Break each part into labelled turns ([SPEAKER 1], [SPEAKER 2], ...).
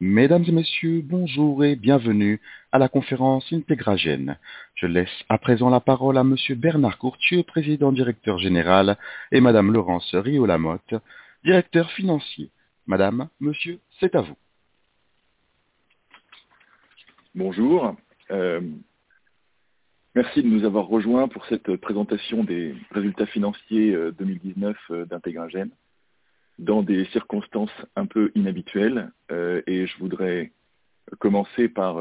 [SPEAKER 1] Mesdames et messieurs, bonjour et bienvenue à la conférence Intégragène. Je laisse à présent la parole à monsieur Bernard Courtieu, président directeur général, et madame Laurence Riot-Lamotte, directeur financier. Madame, monsieur, c'est à vous.
[SPEAKER 2] Bonjour. Merci de nous avoir rejoints pour cette présentation des résultats financiers 2019 d'Intégragène dans des circonstances un peu inhabituelles. Et je voudrais commencer par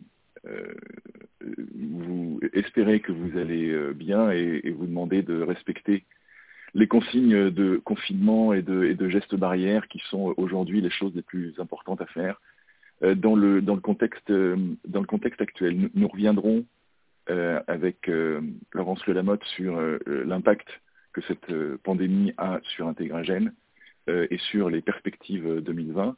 [SPEAKER 2] vous espérer que vous allez bien et vous demander de respecter les consignes de confinement et de gestes barrières qui sont aujourd'hui les choses les plus importantes à faire dans le contexte actuel. Nous reviendrons avec Laurence Riot-Lamotte sur l'impact que cette pandémie a sur Intégragène et sur les perspectives 2020.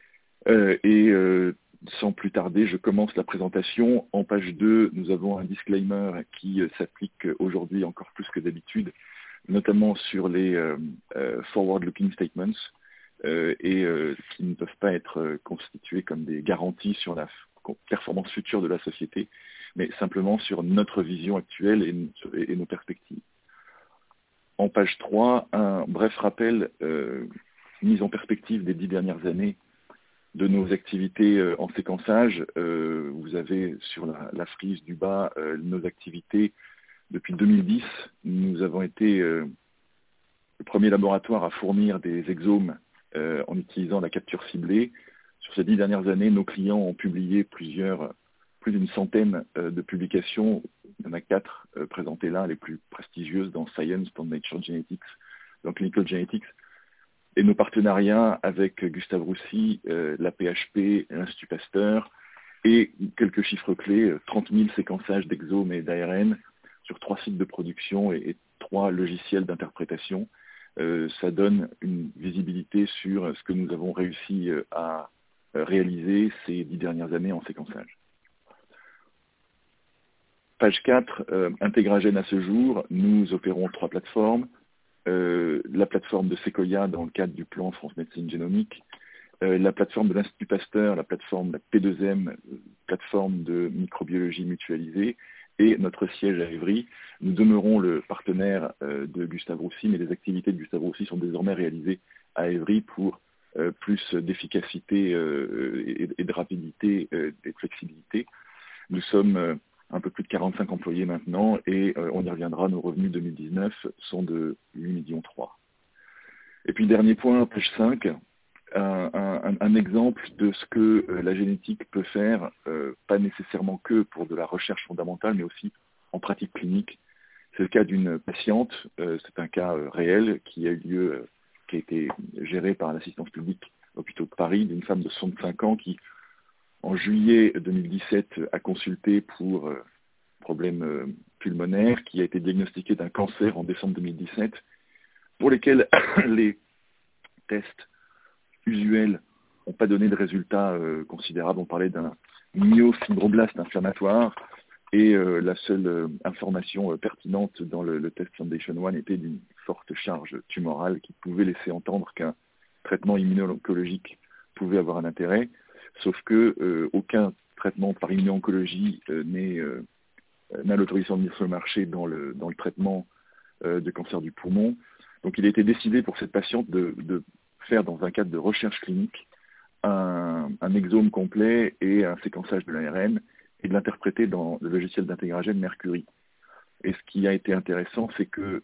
[SPEAKER 2] Sans plus tarder, je commence la présentation. En page 2, nous avons un disclaimer qui s'applique aujourd'hui encore plus que d'habitude, notamment sur les forward-looking statements qui ne peuvent pas être constitués comme des garanties sur la performance future de la société, mais simplement sur notre vision actuelle et nos perspectives. En page 3, un bref rappel, mise en perspective des 10 dernières années de nos activités en séquençage. Vous avez sur la frise du bas nos activités depuis 2010. Nous avons été le premier laboratoire à fournir des exomes en utilisant la capture ciblée. Sur ces 10 dernières années, nos clients ont publié plus d'une centaine de publications. Il y en a 4 présentées là, les plus prestigieuses dans Science, dans Nature Genetics, dans Clinical Genetics. Et nos partenariats avec Gustave Roussy, la PHP, l'Institut Pasteur, et quelques chiffres clés, 30 000 séquençages d'exomes et d'ARN sur 3 sites de production et 3 logiciels d'interprétation. Ça donne une visibilité sur ce que nous avons réussi à réaliser ces 10 dernières années en séquençage. Page 4, Intégragène à ce jour, nous opérons 3 plateformes. La plateforme de Sequoia dans le cadre du plan France Médecine Génomique, la plateforme de l'Institut Pasteur, la plateforme de la P2M, plateforme de microbiologie mutualisée, et notre siège à Évry. Nous demeurons le partenaire de Gustave Roussy, mais les activités de Gustave Roussy sont désormais réalisées à Évry pour plus d'efficacité et de rapidité et de flexibilité. Nous sommes un peu plus de 45 employés maintenant et on y reviendra, nos revenus 2019 sont de 8,3 millions. Et puis dernier point, page 5, un exemple de ce que la génétique peut faire, pas nécessairement que pour de la recherche fondamentale, mais aussi en pratique clinique. C'est le cas d'une patiente, c'est un cas réel qui a eu lieu, qui a été géré par l'assistance publique hôpitaux de Paris, d'une femme de 65 ans qui, en juillet 2017, a consulté pour problème pulmonaire, qui a été diagnostiqué d'un cancer en décembre 2017, pour lesquels les tests usuels n'ont pas donné de résultats considérables. On parlait d'un myofibroblaste inflammatoire et la seule information pertinente dans le test Foundation One était d'une forte charge tumorale qui pouvait laisser entendre qu'un traitement immuno-oncologique pouvait avoir un intérêt, sauf que aucun traitement par immuno-oncologie n'a l'autorisation de mise sur le marché dans le traitement de cancer du poumon. Donc il a été décidé pour cette patiente de faire dans un cadre de recherche clinique un exome complet et un séquençage de l'ARN et de l'interpréter dans le logiciel d'Intégragène Mercury. Et ce qui a été intéressant, c'est que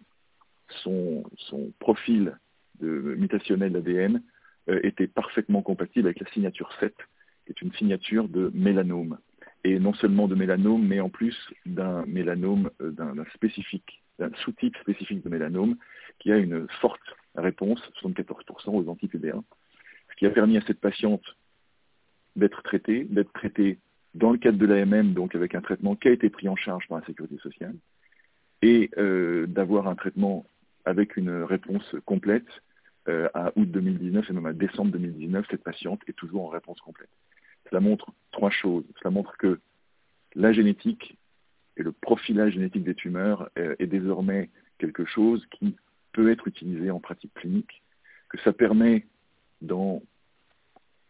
[SPEAKER 2] son profil mutationnel d'ADN était parfaitement compatible avec la signature 7, qui est une signature de mélanome. Et non seulement de mélanome, mais en plus d'un mélanome, d'un sous-type spécifique de mélanome, qui a une forte réponse, 74% aux anti-PD1, ce qui a permis à cette patiente d'être traitée dans le cadre de l'AMM, donc avec un traitement qui a été pris en charge par la Sécurité sociale, et d'avoir un traitement avec une réponse complète à août 2019 et même à décembre 2019, cette patiente est toujours en réponse complète. Cela montre 3 choses. Cela montre que la génétique et le profilage génétique des tumeurs est désormais quelque chose qui peut être utilisé en pratique clinique, que ça permet dans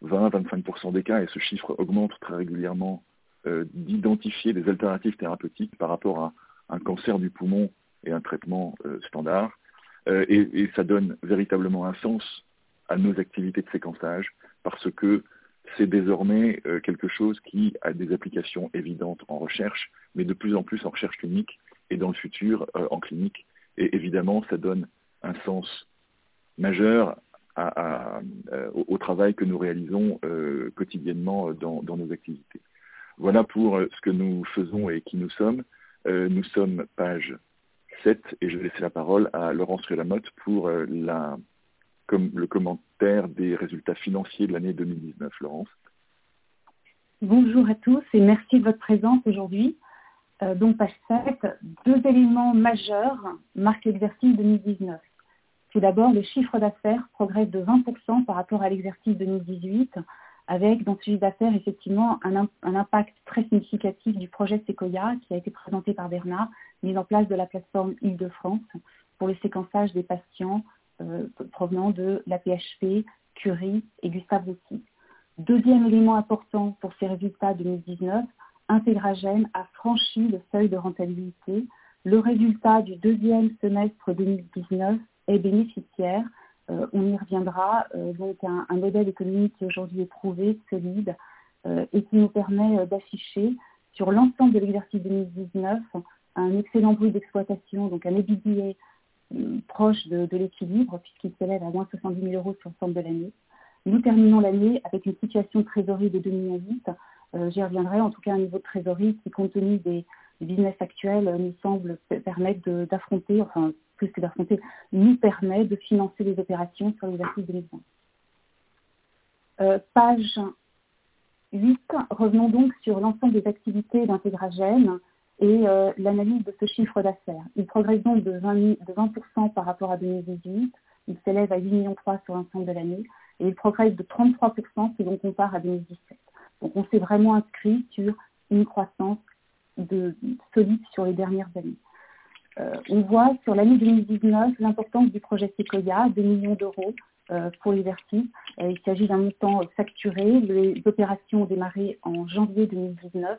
[SPEAKER 2] 20-25% des cas, et ce chiffre augmente très régulièrement, d'identifier des alternatives thérapeutiques par rapport à un cancer du poumon et un traitement standard. Et ça donne véritablement un sens à nos activités de séquençage, parce que c'est désormais quelque chose qui a des applications évidentes en recherche, mais de plus en plus en recherche clinique et dans le futur en clinique. Et évidemment, ça donne un sens majeur au travail que nous réalisons quotidiennement dans nos activités. Voilà pour ce que nous faisons et qui nous sommes. Nous sommes page 7 et je vais laisser la parole à Laurence Rieu-Lamotte pour le commentaire des résultats financiers de l'année 2019. Laurence.
[SPEAKER 3] Bonjour à tous et merci de votre présence aujourd'hui. Donc page 7, deux éléments majeurs marquent l'exercice 2019. Tout d'abord, le chiffre d'affaires progresse de 20% par rapport à l'exercice 2018, avec dans ce chiffre d'affaires effectivement un impact très significatif du projet Sequoia qui a été présenté par Bernard, mise en place de la plateforme Île-de-France pour le séquençage des patients provenant de la PHP, Curie et Gustave Roussy. Deuxième élément important pour ces résultats 2019, Intégragène a franchi le seuil de rentabilité. Le résultat du deuxième semestre 2019 est bénéficiaire. On y reviendra. Donc un modèle économique qui aujourd'hui est prouvé, solide, et qui nous permet d'afficher sur l'ensemble de l'exercice 2019 un excellent bruit d'exploitation, donc un EBITDA proche de l'équilibre, puisqu'il s'élève à moins 70 000 euros sur l'ensemble de l'année. Nous terminons l'année avec une situation de trésorerie de 2,8 millions. J'y reviendrai, en tout cas un niveau de trésorerie qui, compte tenu des business actuels, nous semble permettre d'affronter, enfin plus que d'affronter, nous permet de financer les opérations sur l'exercice 2020. Page 8, revenons donc sur l'ensemble des activités d'Intégragène et l'analyse de ce chiffre d'affaires. Il progresse donc de 20% par rapport à 2018, il s'élève à 8,3 millions sur l'ensemble de l'année, et il progresse de 33% si l'on compare à 2017. Donc on s'est vraiment inscrit sur une croissance solide sur les dernières années. On voit sur l'année 2019 l'importance du projet Sequoia, 2 millions d'euros pour l'exercice. Il s'agit d'un montant facturé. Les opérations ont démarré en janvier 2019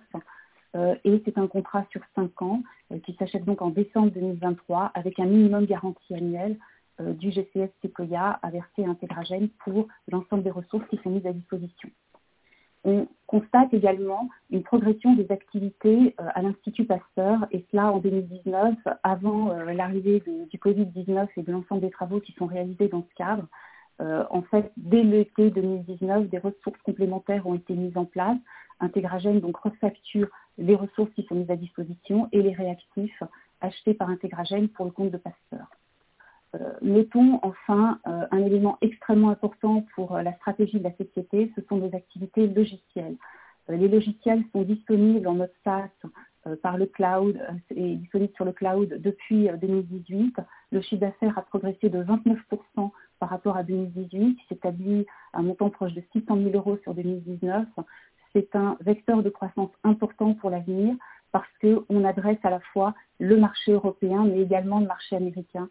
[SPEAKER 3] et c'est un contrat sur 5 ans qui s'achève donc en décembre 2023 avec un minimum garantie annuelle du GCS Sequoia à verser à Intégragène pour l'ensemble des ressources qui sont mises à disposition. On constate également une progression des activités à l'Institut Pasteur, et cela en 2019, avant l'arrivée du Covid-19 et de l'ensemble des travaux qui sont réalisés dans ce cadre. En fait, dès l'été 2019, des ressources complémentaires ont été mises en place. Intégragène donc refacture les ressources qui sont mises à disposition et les réactifs achetés par Intégragène pour le compte de Pasteur. Mettons enfin un élément extrêmement important pour la stratégie de la société, ce sont les activités logicielles. Les logiciels sont disponibles en mode SaaS par le cloud et disponibles sur le cloud depuis 2018. Le chiffre d'affaires a progressé de 29% par rapport à 2018, qui s'établit à un montant proche de 600 000 euros sur 2019. C'est un vecteur de croissance important pour l'avenir parce qu'on adresse à la fois le marché européen mais également le marché américain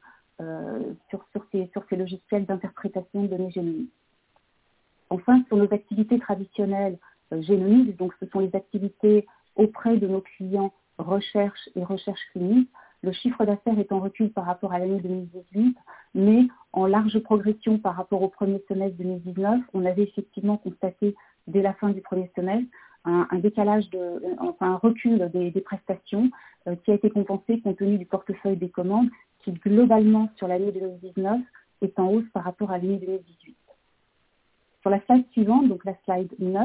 [SPEAKER 3] sur ces logiciels d'interprétation de données génomiques. Enfin, sur nos activités traditionnelles génomiques, donc ce sont les activités auprès de nos clients recherche et recherche clinique, le chiffre d'affaires est en recul par rapport à l'année 2018, mais en large progression par rapport au premier semestre 2019. On avait effectivement constaté dès la fin du premier semestre un décalage, un recul des prestations qui a été compensé compte tenu du portefeuille des commandes qui globalement sur l'année 2019 est en hausse par rapport à l'année 2018. Sur la slide suivante, donc la slide 9,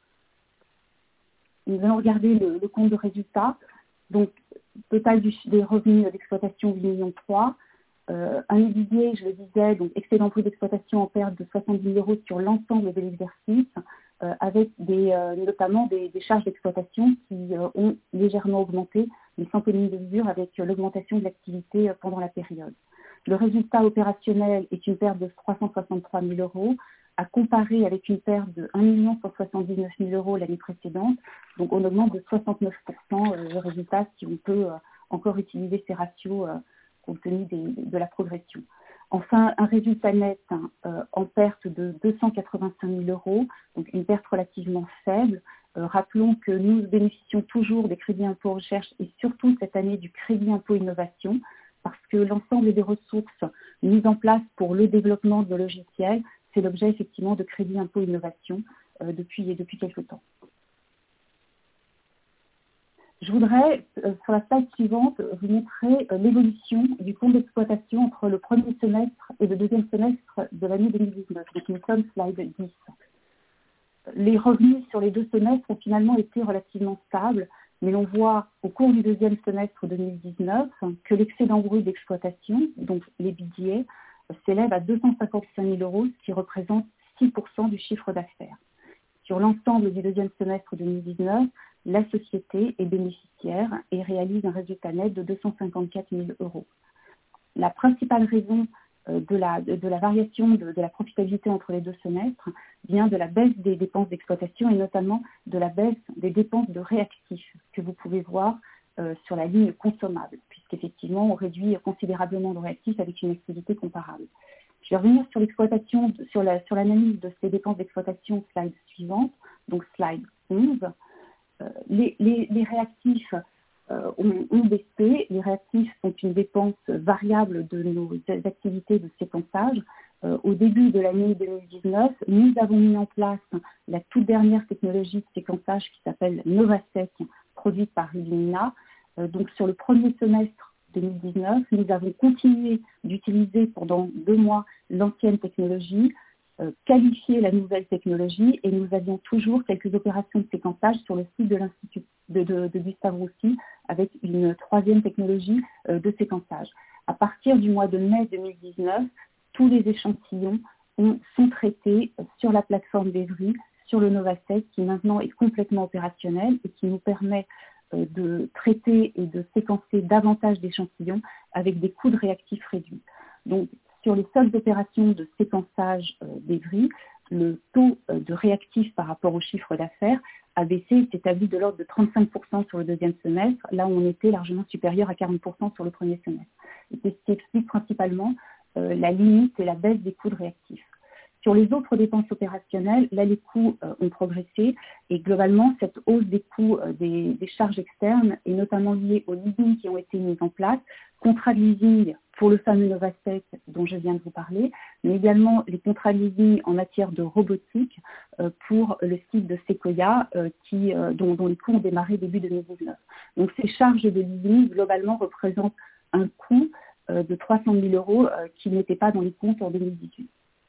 [SPEAKER 3] nous allons regarder le compte de résultat. Donc, total des revenus d'exploitation 8,3 millions. Un EBITDA, je le disais, donc excédent brut d'exploitation en perte de 70 000 euros sur l'ensemble de l'exercice, avec notamment des charges d'exploitation qui ont légèrement augmenté, mais sans commune de mesure avec l'augmentation de l'activité pendant la période. Le résultat opérationnel est une perte de 363 000 euros, à comparer avec une perte de 1 179 000 euros l'année précédente. Donc on augmente de 69% le résultat si on peut encore utiliser ces ratios compte tenu de la progression. Enfin, un résultat net en perte de 285 000 €, donc une perte relativement faible. Rappelons que nous bénéficions toujours des crédits impôt recherche et surtout cette année du crédit impôt innovation, parce que l'ensemble des ressources mises en place pour le développement de logiciels, c'est l'objet effectivement de crédit impôt innovation depuis quelque temps. Je voudrais, sur la slide suivante, vous montrer l'évolution du compte d'exploitation entre le premier semestre et le deuxième semestre de l'année 2019. Donc nous sommes slide 10. Les revenus sur les deux semestres ont finalement été relativement stables, mais l'on voit au cours du deuxième semestre 2019 que l'excédent brut d'exploitation, donc l'EBITDA, s'élève à 255 000 €, ce qui représente 6% du chiffre d'affaires. Sur l'ensemble du deuxième semestre 2019, la société est bénéficiaire et réalise un résultat net de 254 000 €. La principale raison de la variation de la profitabilité entre les deux semestres vient de la baisse des dépenses d'exploitation et notamment de la baisse des dépenses de réactifs que vous pouvez voir sur la ligne consommable, puisqu'effectivement on réduit considérablement le réactif avec une activité comparable. Je vais revenir sur l'exploitation, sur l'analyse de ces dépenses d'exploitation, slide suivante, donc slide 11. Les réactifs ont baissé. Les réactifs sont une dépense variable de nos activités de séquençage. Au début de l'année 2019, nous avons mis en place la toute dernière technologie de séquençage qui s'appelle Novasec, produite par Illumina. Donc sur le premier semestre 2019, nous avons continué d'utiliser pendant 2 mois l'ancienne technologie, qualifié la nouvelle technologie et nous avions toujours quelques opérations de séquençage sur le site de l'Institut de Gustave Roussy avec une 3e technologie de séquençage. À partir du mois de mai 2019, tous les échantillons sont traités sur la plateforme d'Evry, sur le Novasec qui maintenant est complètement opérationnel et qui nous permet de traiter et de séquencer davantage d'échantillons avec des coûts de réactifs réduits. Donc, sur les seules opérations de séquençage d'Evry, le taux de réactifs par rapport au chiffre d'affaires a baissé et s'établit de l'ordre de 35% sur le deuxième semestre, là où on était largement supérieur à 40% sur le premier semestre. Et c'est ce qui explique principalement la limite et la baisse des coûts de réactifs. Sur les autres dépenses opérationnelles, là, les coûts ont progressé et globalement, cette hausse des coûts des charges externes est notamment liée aux leasing qui ont été mis en place, contrats de leasing pour le fameux Novasec dont je viens de vous parler, mais également les contrats de leasing en matière de robotique pour le site de Sequoia dont les coûts ont démarré début 2019. Donc ces charges de leasing, globalement, représentent un coût de 300 000 € qui n'était pas dans les comptes en 2018.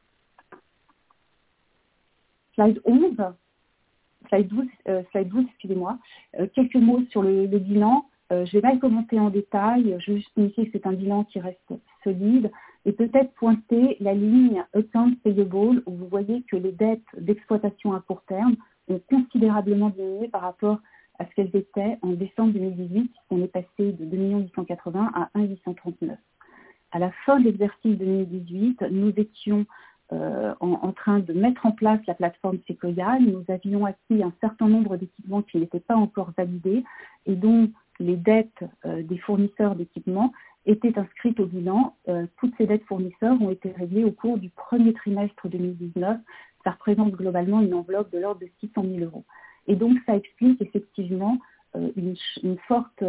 [SPEAKER 3] Slide 12, excusez-moi. Quelques mots sur le bilan. Je vais mal commenter en détail, je vais juste signifier que c'est un bilan qui reste solide et peut-être pointer la ligne Accounts Payable où vous voyez que les dettes d'exploitation à court terme ont considérablement diminué par rapport à ce qu'elles étaient en décembre 2018, on est passé de 2 880 à 1 839. À la fin de l'exercice 2018, nous étions en train de mettre en place la plateforme Sequoia. Nous avions acquis un certain nombre d'équipements qui n'étaient pas encore validés et dont les dettes des fournisseurs d'équipements étaient inscrites au bilan. Toutes ces dettes fournisseurs ont été réglées au cours du premier trimestre 2019. Ça représente globalement une enveloppe de l'ordre de 600 000 €. Et donc ça explique effectivement une forte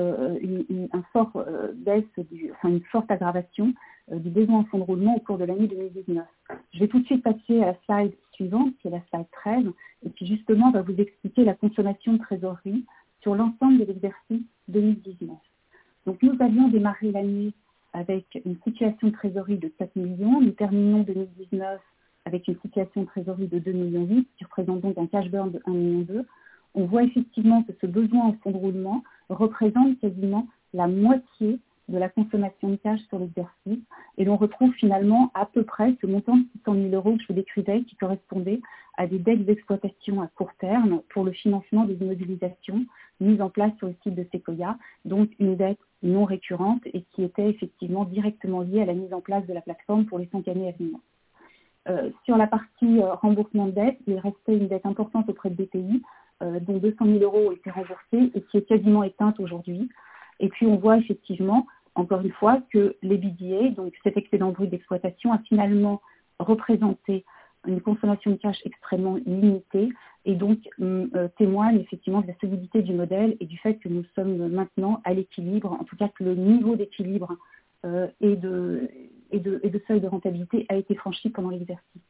[SPEAKER 3] aggravation du besoin en fonds de roulement au cours de l'année 2019. Je vais tout de suite passer à la slide suivante, qui est la slide 13, et qui justement va vous expliquer la consommation de trésorerie sur l'ensemble de l'exercice 2019. Donc nous avions démarré l'année avec une situation de trésorerie de 4 millions. Nous terminons 2019 avec une situation de trésorerie de 2,8 millions, qui représente donc un cash burn de 1,2 million. On voit effectivement que ce besoin en fonds de roulement représente quasiment la moitié de la consommation de cash sur l'exercice et l'on retrouve finalement à peu près ce montant de 600 000 € que je vous décrivais qui correspondait à des dettes d'exploitation à court terme pour le financement des immobilisations mises en place sur le site de Sequoia, donc une dette non récurrente et qui était effectivement directement liée à la mise en place de la plateforme pour les 5 années à venir. Sur la partie remboursement de dette, il restait une dette importante auprès de BPI, dont 200 000 € ont été remboursés et qui est quasiment éteinte aujourd'hui. Et puis on voit effectivement encore une fois, que l'EBITDA, donc cet excédent brut d'exploitation, a finalement représenté une consommation de cash extrêmement limitée et donc témoigne effectivement de la solidité du modèle et du fait que nous sommes maintenant à l'équilibre, en tout cas que le niveau d'équilibre et de seuil de rentabilité a été franchi pendant l'exercice.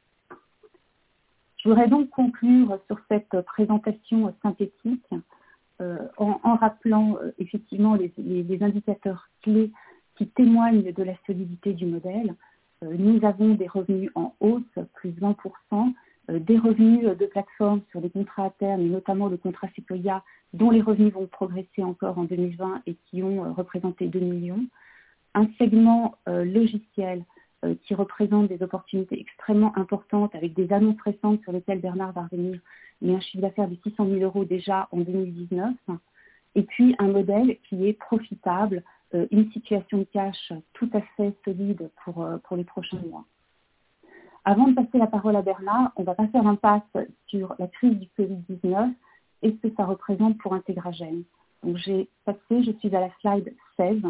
[SPEAKER 3] Je voudrais donc conclure sur cette présentation synthétique en rappelant effectivement les indicateurs clés qui témoignent de la solidité du modèle. Nous avons des revenus en hausse, plus 20%, des revenus de plateforme sur les contrats à terme, et notamment le contrat Sequoia, dont les revenus vont progresser encore en 2020 et qui ont représenté 2 millions. Un segment logiciel qui représente des opportunités extrêmement importantes avec des annonces récentes sur lesquelles Bernard va revenir, mais un chiffre d'affaires de 600 000 € déjà en 2019. Et puis un modèle qui est profitable, une situation de cash tout à fait solide pour les prochains mois. Avant de passer la parole à Bernard, on va pas faire l'impasse sur la crise du Covid-19 et ce que ça représente pour Integragen. Donc je suis à la slide 16.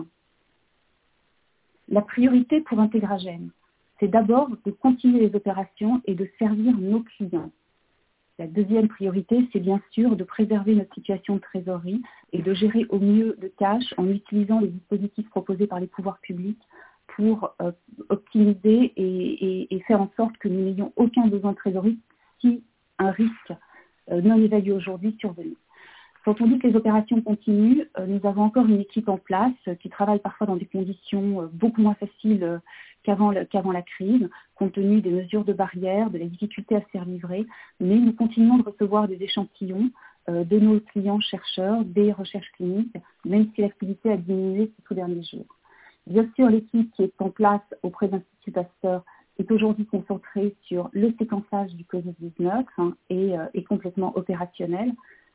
[SPEAKER 3] La priorité pour Integragen, c'est d'abord de continuer les opérations et de servir nos clients. La deuxième priorité, c'est bien sûr de préserver notre situation de trésorerie et de gérer au mieux le cash en utilisant les dispositifs proposés par les pouvoirs publics pour optimiser et faire en sorte que nous n'ayons aucun besoin de trésorerie si un risque non évalué aujourd'hui survenait. Quand on dit que les opérations continuent, nous avons encore une équipe en place qui travaille parfois dans des conditions beaucoup moins faciles qu'avant la crise, compte tenu des mesures de barrière, de la difficulté à se faire livrer, mais nous continuons de recevoir des échantillons de nos clients chercheurs, des recherches cliniques, même si l'activité a diminué ces tout derniers jours. Bien sûr, l'équipe qui est en place auprès de l'Institut Pasteur est aujourd'hui concentrée sur le séquençage du Covid-19 et est complètement opérationnelle.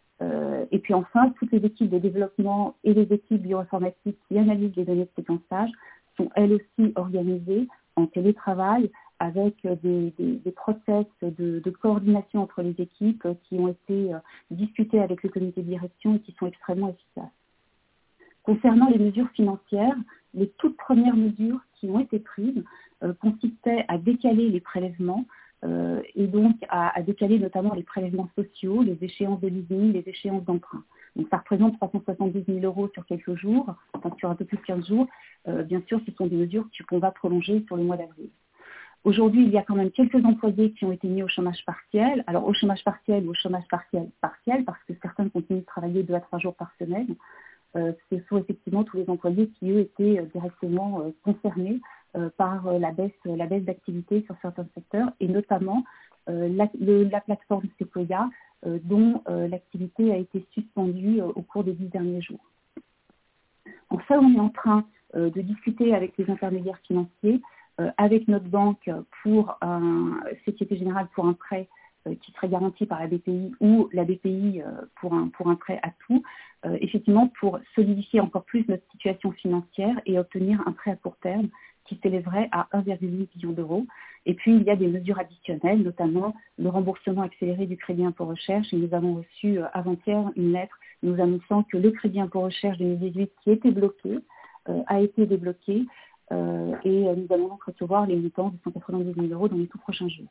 [SPEAKER 3] Et puis enfin, toutes les équipes de développement et les équipes bioinformatiques qui analysent les données de séquençage sont elles aussi organisées en télétravail avec des process de coordination entre les équipes qui ont été discutés avec le comité de direction et qui sont extrêmement efficaces. Concernant les mesures financières, les toutes premières mesures qui ont été prises consistaient à décaler les prélèvements et donc à décaler notamment les prélèvements sociaux, les échéances de leasing, les échéances d'emprunt. Donc ça représente 370 000 € sur quelques jours, enfin sur un peu plus de 15 jours. Bien sûr, ce sont des mesures qu'on va prolonger sur le mois d'avril. Aujourd'hui, il y a quand même quelques employés qui ont été mis au chômage partiel. Alors au chômage partiel ou au chômage partiel, parce que certains continuent de travailler 2 à 3 jours par semaine. Ce sont effectivement tous les employés qui, eux, étaient directement concernés par la baisse d'activité sur certains secteurs, et notamment la plateforme Sequoia, dont l'activité a été suspendue au cours des 10 derniers jours. Donc ça, on est en train de discuter avec les intermédiaires financiers, avec notre banque pour Société Générale pour un prêt qui serait garanti par la BPI ou la BPI pour un prêt à tout, effectivement pour solidifier encore plus notre situation financière et obtenir un prêt à court terme qui s'élèverait à 1,8 million d'euros. Et puis, il y a des mesures additionnelles, notamment le remboursement accéléré du crédit impôt recherche. Et nous avons reçu avant-hier une lettre nous annonçant que le crédit impôt recherche 2018 qui était bloqué a été débloqué et nous allons donc recevoir les montants de 190 000 € dans les tout prochains jours.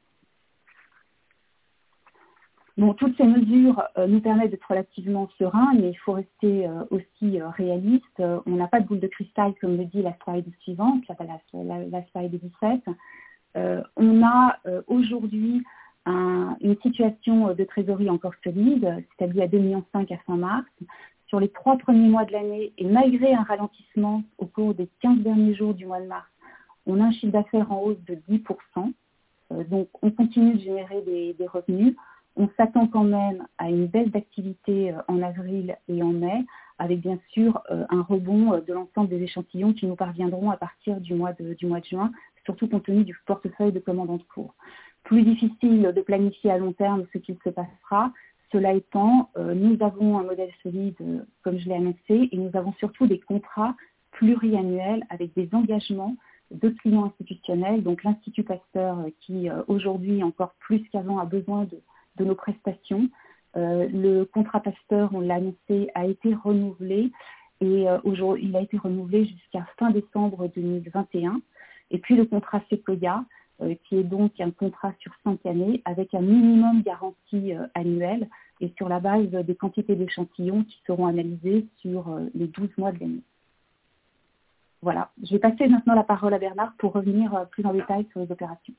[SPEAKER 3] Bon, toutes ces mesures nous permettent d'être relativement sereins, mais il faut rester aussi réaliste. On n'a pas de boule de cristal, comme le dit la slide suivante, la slide 17. On a aujourd'hui une situation de trésorerie encore solide, c'est-à-dire à 2,5 millions à fin mars. Sur les 3 premiers mois de l'année, et malgré un ralentissement au cours des 15 derniers jours du mois de mars, on a un chiffre d'affaires en hausse de 10%. Donc, on continue de générer des revenus. On s'attend quand même à une baisse d'activité en avril et en mai, avec bien sûr un rebond de l'ensemble des échantillons qui nous parviendront à partir du mois de juin, surtout compte tenu du portefeuille de commandes en cours. Plus difficile de planifier à long terme ce qu'il se passera. Cela étant, nous avons un modèle solide, comme je l'ai annoncé, et nous avons surtout des contrats pluriannuels avec des engagements de clients institutionnels, donc l'Institut Pasteur qui aujourd'hui encore plus qu'avant a besoin de nos prestations. Le contrat Pasteur, on l'a annoncé, a été renouvelé et aujourd'hui, il a été renouvelé jusqu'à fin décembre 2021. Et puis le contrat Sequoia, qui est donc un contrat sur 5 années avec un minimum garantie annuelle et sur la base des quantités d'échantillons qui seront analysées sur les 12 mois de l'année. Voilà, je vais passer maintenant la parole à Bernard pour revenir plus en détail sur les opérations.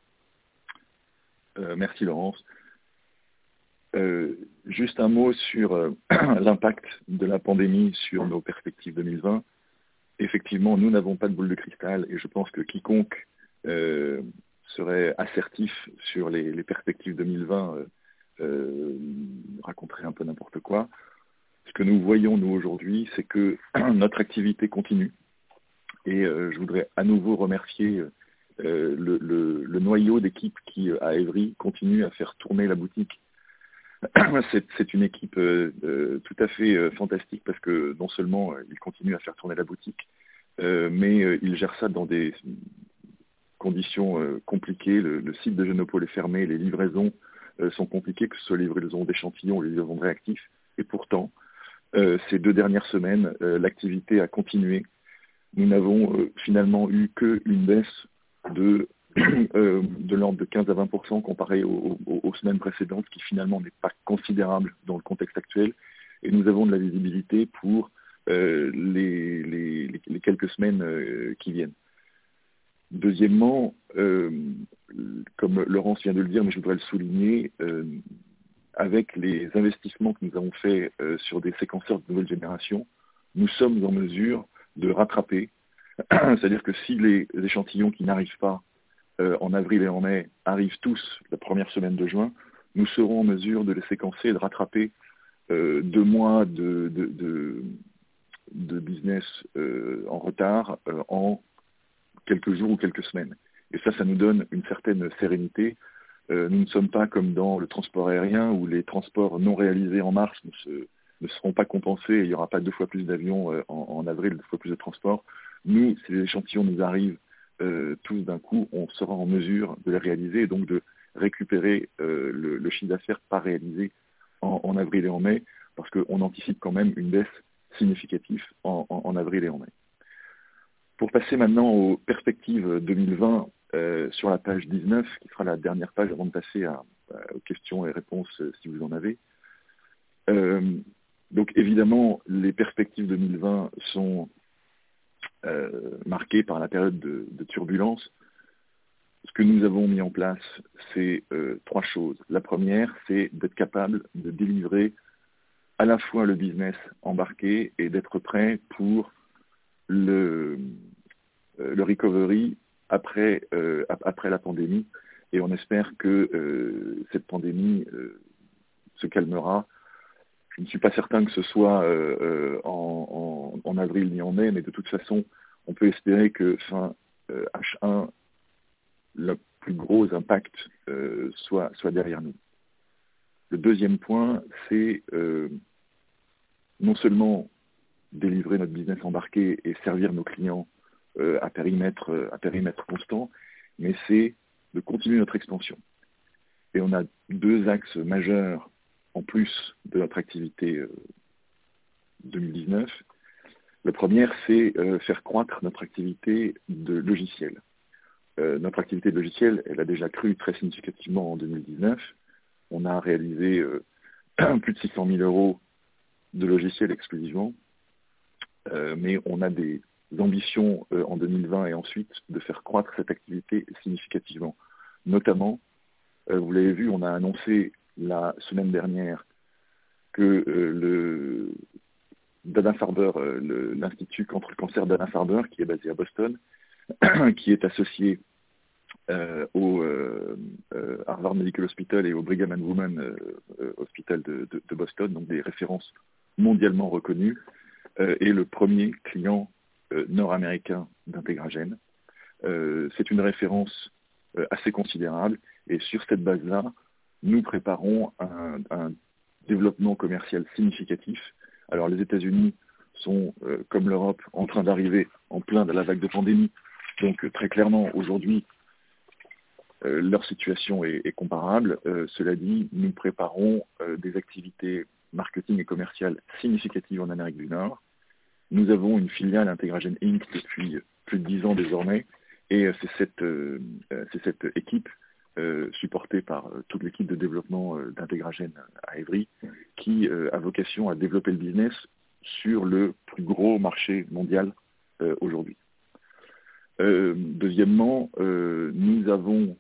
[SPEAKER 2] Merci Laurence. Juste un mot sur l'impact de la pandémie sur nos perspectives 2020. Effectivement, nous n'avons pas de boule de cristal et je pense que quiconque serait assertif sur les perspectives 2020 raconterait un peu n'importe quoi. Ce que nous voyons, nous, aujourd'hui, c'est que notre activité continue. Et je voudrais à nouveau remercier le noyau d'équipe qui, à Évry, continue à faire tourner la boutique. C'est une équipe tout à fait fantastique parce que non seulement ils continuent à faire tourner la boutique, mais ils gèrent ça dans des conditions compliquées. Le site de Genopole est fermé, les livraisons sont compliquées, que ce soit les livraisons d'échantillons ou les livraisons de réactifs. Et pourtant, ces 2 dernières semaines, l'activité a continué. Nous n'avons finalement eu qu'une baisse de l'ordre de 15 à 20% comparé aux semaines précédentes, ce qui finalement n'est pas considérable dans le contexte actuel. Et nous avons de la visibilité pour les quelques semaines qui viennent. Deuxièmement, comme Laurence vient de le dire, mais je voudrais le souligner, avec les investissements que nous avons faits sur des séquenceurs de nouvelle génération, nous sommes en mesure de rattraper. C'est-à-dire que si les échantillons qui n'arrivent pas en avril et en mai arrivent tous la première semaine de juin, nous serons en mesure de les séquencer et de rattraper 2 mois de business en retard en quelques jours ou quelques semaines. Et ça nous donne une certaine sérénité. Nous ne sommes pas comme dans le transport aérien où les transports non réalisés en mars ne seront pas compensés et il n'y aura pas 2 fois plus d'avions en avril, 2 fois plus de transports. Nous, si les échantillons nous arrivent tous d'un coup, on sera en mesure de les réaliser et donc de récupérer le chiffre d'affaires pas réalisé en avril et en mai, parce qu'on anticipe quand même une baisse significative en avril et en mai. Pour passer maintenant aux perspectives 2020 sur la page 19, qui sera la dernière page avant de passer aux questions et réponses si vous en avez. Donc évidemment, les perspectives 2020 sont marquées par la période de turbulence. Ce que nous avons mis en place, c'est 3 choses. La première, c'est d'être capable de délivrer à la fois le business embarqué et d'être prêt pour le recovery après la pandémie. Et on espère que cette pandémie se calmera. Je ne suis pas certain que ce soit en avril ni en mai, mais de toute façon, on peut espérer que fin H1, le plus gros impact soit derrière nous. Le deuxième point, c'est non seulement délivrer notre business embarqué et servir nos clients à périmètre constant, mais c'est de continuer notre expansion. Et on a 2 axes majeurs en plus de notre activité 2019. La première, c'est faire croître notre activité de logiciel. Notre activité de logiciel, elle a déjà cru très significativement en 2019. On a réalisé plus de 600 000 € de logiciels exclusivement, mais on a des ambitions en 2020 et ensuite de faire croître cette activité significativement. Notamment, vous l'avez vu, on a annoncé la semaine dernière que Dana-Farber, l'Institut contre le cancer Dana-Farber, qui est basé à Boston, qui est associé au Harvard Medical Hospital et au Brigham and Women Hospital de Boston, donc des références mondialement reconnues, est le premier client nord-américain d'Integragen. C'est une référence assez considérable et sur cette base-là, nous préparons un développement commercial significatif. Alors les États-Unis sont, comme l'Europe, en train d'arriver en plein de la vague de pandémie. Donc très clairement, aujourd'hui, leur situation est comparable. Cela dit, nous préparons des activités marketing et commerciales significatives en Amérique du Nord. Nous avons une filiale Integragen Inc. depuis plus de 10 ans désormais, et c'est cette équipe, supportée par toute l'équipe de développement d'Integragen à Évry, qui a vocation à développer le business sur le plus gros marché mondial aujourd'hui. Deuxièmement, nous avons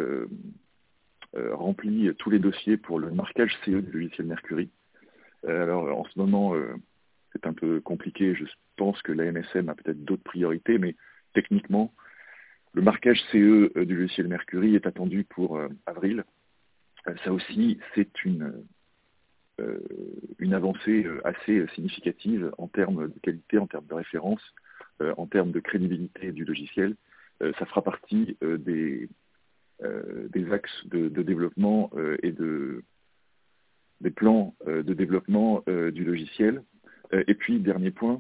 [SPEAKER 2] rempli tous les dossiers pour le marquage CE du logiciel Mercury. Alors en ce moment, c'est un peu compliqué, je pense que la MSM a peut-être d'autres priorités, mais techniquement, le marquage CE du logiciel Mercury est attendu pour avril. Ça aussi, c'est une avancée assez significative en termes de qualité, en termes de référence, en termes de crédibilité du logiciel. Ça fera partie des axes de développement et des plans de développement du logiciel. Et puis, dernier point,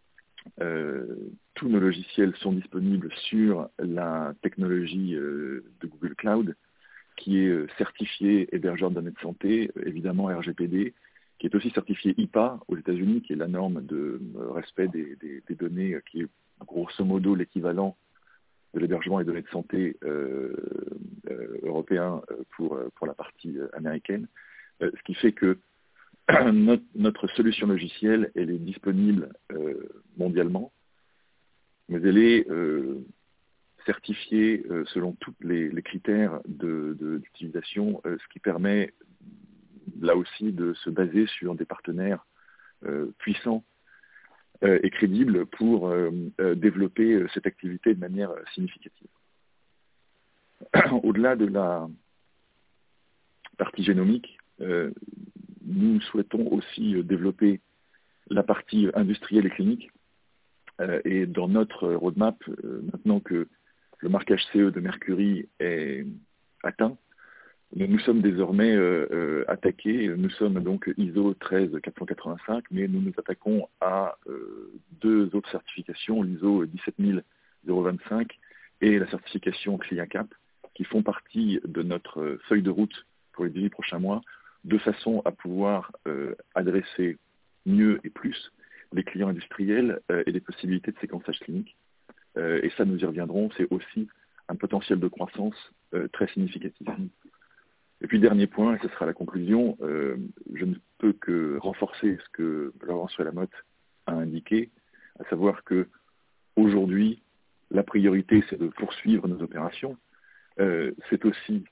[SPEAKER 2] tous nos logiciels sont disponibles sur la technologie de Google Cloud, qui est certifié hébergeur de données de santé, évidemment RGPD, qui est aussi certifié HIPAA aux États-Unis, qui est la norme de respect des données, qui est grosso modo l'équivalent de l'hébergement et données de santé européen pour la partie américaine. Ce qui fait que notre solution logicielle, elle est disponible mondialement, mais elle est certifiée selon tous les critères d'utilisation, ce qui permet là aussi de se baser sur des partenaires puissants et crédibles pour développer cette activité de manière significative. Au-delà de la partie génomique, nous souhaitons aussi développer la partie industrielle et clinique. Et dans notre roadmap, maintenant que le marquage CE de Mercury est atteint, nous sommes désormais attaqués. Nous sommes donc ISO 13485, mais nous nous attaquons à deux autres certifications, l'ISO 17025 et la certification CLIACAP, qui font partie de notre feuille de route pour les 18 prochains mois, de façon à pouvoir adresser mieux et plus les clients industriels et les possibilités de séquençage clinique. Et ça, nous y reviendrons, c'est aussi un potentiel de croissance très significatif. Et puis, dernier point, et ce sera la conclusion, je ne peux que renforcer ce que Laurence Lamotte a indiqué, à savoir que aujourd'hui, la priorité, c'est de poursuivre nos opérations. C'est aussi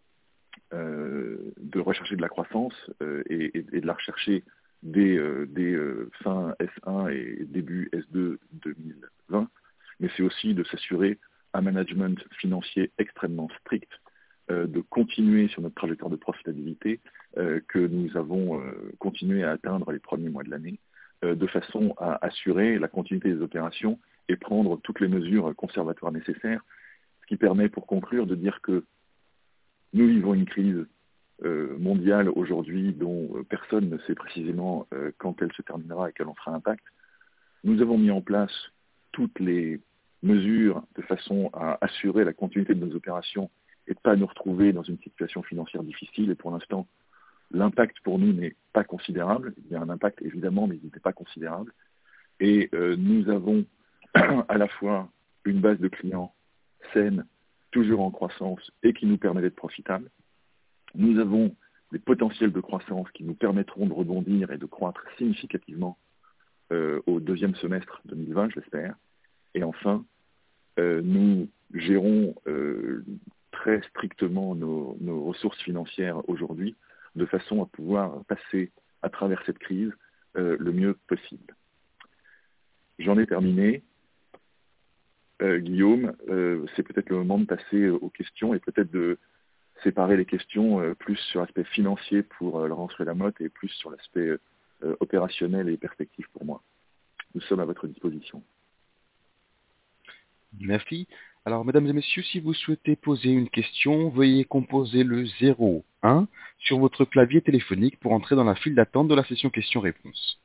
[SPEAKER 2] de rechercher de la croissance et de la rechercher dès fin S1 et début S2 2020, mais c'est aussi de s'assurer un management financier extrêmement strict, de continuer sur notre trajectoire de profitabilité que nous avons continué à atteindre les premiers mois de l'année, de façon à assurer la continuité des opérations et prendre toutes les mesures conservatoires nécessaires, ce qui permet, pour conclure, de dire que nous vivons une crise mondiale aujourd'hui dont personne ne sait précisément quand elle se terminera et quel en sera l'impact. Nous avons mis en place toutes les mesures de façon à assurer la continuité de nos opérations et de ne pas nous retrouver dans une situation financière difficile. Et pour l'instant, l'impact pour nous n'est pas considérable. Il y a un impact évidemment, mais il n'est pas considérable. Et nous avons à la fois une base de clients saine, toujours en croissance et qui nous permet d'être profitables. Nous avons des potentiels de croissance qui nous permettront de rebondir et de croître significativement au deuxième semestre 2020, je l'espère. Et enfin, nous gérons très strictement nos ressources financières aujourd'hui, de façon à pouvoir passer à travers cette crise le mieux possible. J'en ai terminé. Guillaume, c'est peut-être le moment de passer aux questions et peut-être de séparer les questions plus sur l'aspect financier pour Laurence Lamotte et plus sur l'aspect opérationnel et perspective pour moi. Nous sommes à votre disposition.
[SPEAKER 1] Merci. Alors, mesdames et messieurs, si vous souhaitez poser une question, veuillez composer le 01 sur votre clavier téléphonique pour entrer dans la file d'attente de la session questions-réponses.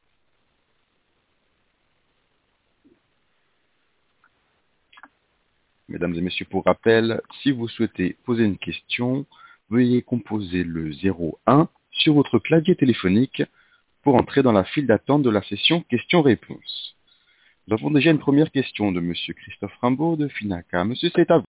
[SPEAKER 1] Mesdames et messieurs, pour rappel, si vous souhaitez poser une question, veuillez composer le 01 sur votre clavier téléphonique pour entrer dans la file d'attente de la session questions-réponses. Nous avons déjà une première question de Monsieur Christophe Rimbaud de Finaca. Monsieur, c'est à vous.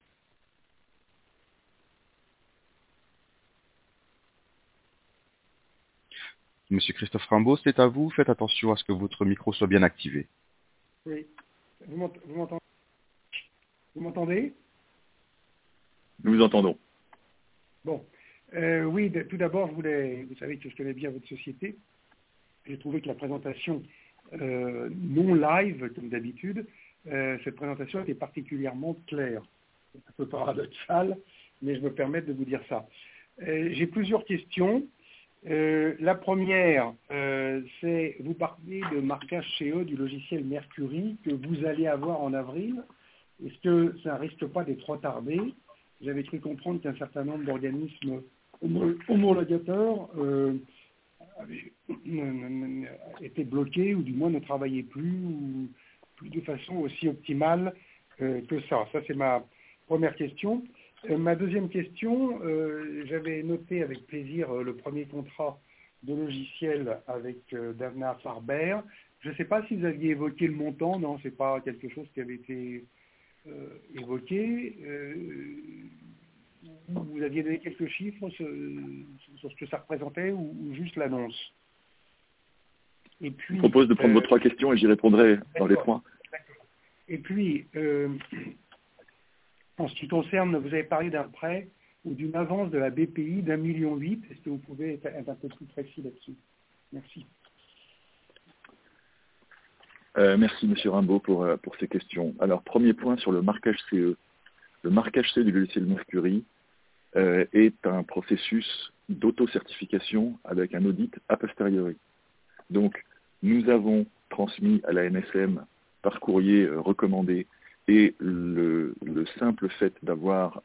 [SPEAKER 1] Monsieur Christophe Rimbaud, c'est à vous. Faites attention à ce que votre micro soit bien activé.
[SPEAKER 4] Oui. Vous m'entendez?
[SPEAKER 2] Nous vous entendons.
[SPEAKER 4] Bon. Oui, tout d'abord, vous savez que je connais bien votre société. J'ai trouvé que la présentation non live, comme d'habitude, cette présentation était particulièrement claire. C'est un peu paradoxal, mais je me permets de vous dire ça. J'ai plusieurs questions. La première, c'est, vous parlez de marquage CE du logiciel Mercury que vous allez avoir en avril. Est-ce que ça ne risque pas d'être retardé? J'avais cru comprendre qu'un certain nombre d'organismes homologateurs étaient bloqués ou du moins ne travaillaient plus ou plus de façon aussi optimale que ça. Ça, c'est ma première question. Ma deuxième question, j'avais noté avec plaisir le premier contrat de logiciel avec Dana Farber. Je ne sais pas si vous aviez évoqué le montant, non, ce n'est pas quelque chose qui avait été évoqué. Vous aviez donné quelques chiffres sur ce que ça représentait ou juste l'annonce? Et puis,
[SPEAKER 2] je propose de prendre vos 3 questions et j'y répondrai dans les 3.
[SPEAKER 4] Et puis, en ce qui concerne, vous avez parlé d'un prêt ou d'une avance de la BPI d'1,8 million. Est-ce que vous pouvez être un peu plus précis là-dessus? Merci.
[SPEAKER 2] Merci, Monsieur Rimbaud, pour ces questions. Alors, premier point sur le marquage CE. Le marquage CE du logiciel Mercury est un processus d'auto-certification avec un audit a posteriori. Donc, nous avons transmis à la NSM par courrier recommandé et le simple fait d'avoir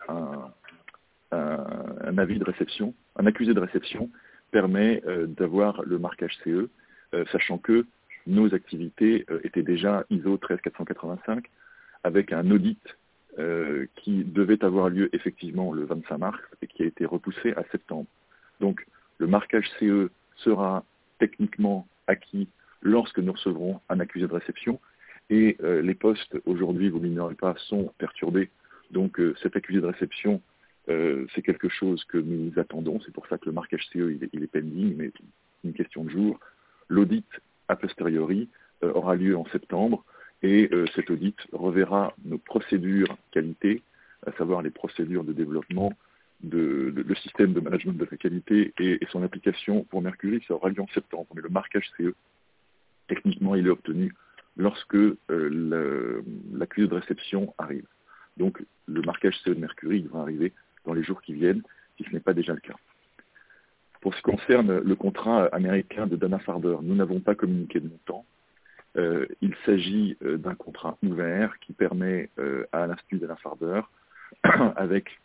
[SPEAKER 2] un avis de réception, un accusé de réception, permet d'avoir le marquage CE, sachant que nos activités étaient déjà ISO 13485 avec un audit qui devait avoir lieu effectivement le 25 mars et qui a été repoussé à septembre. Donc le marquage CE sera techniquement acquis lorsque nous recevrons un accusé de réception et les postes aujourd'hui, vous l'ignorez pas, sont perturbés. Donc cet accusé de réception, c'est quelque chose que nous attendons. C'est pour ça que le marquage CE il est pending, mais une question de jour. L'audit a posteriori aura lieu en septembre et cet audit reverra nos procédures qualité, à savoir les procédures de développement, le système de management de la qualité et son application pour Mercury. Ça aura lieu en septembre. Mais le marquage CE, techniquement, il est obtenu lorsque l'accusé de réception arrive. Donc le marquage CE de Mercury devra arriver dans les jours qui viennent, si ce n'est pas déjà le cas. Pour ce qui concerne le contrat américain de Dana Farber, nous n'avons pas communiqué de montant. Il s'agit d'un contrat ouvert qui permet à l'Institut Dana Farber, avec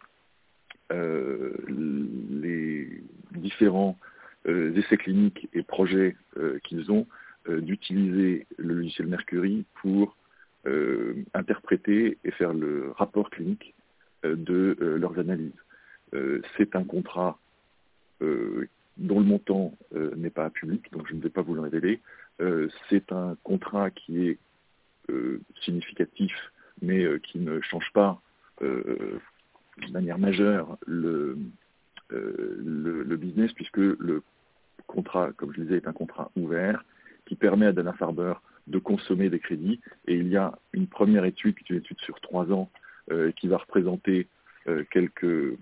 [SPEAKER 2] les différents essais cliniques et projets qu'ils ont, d'utiliser le logiciel Mercury pour interpréter et faire le rapport clinique de leurs analyses. C'est un contrat dont le montant n'est pas public, donc je ne vais pas vous le révéler. C'est un contrat qui est significatif, mais qui ne change pas de manière majeure le business, puisque le contrat, comme je le disais, est un contrat ouvert qui permet à Dana Farber de consommer des crédits. Et il y a une première étude, qui est une étude sur 3 ans, qui va représenter quelques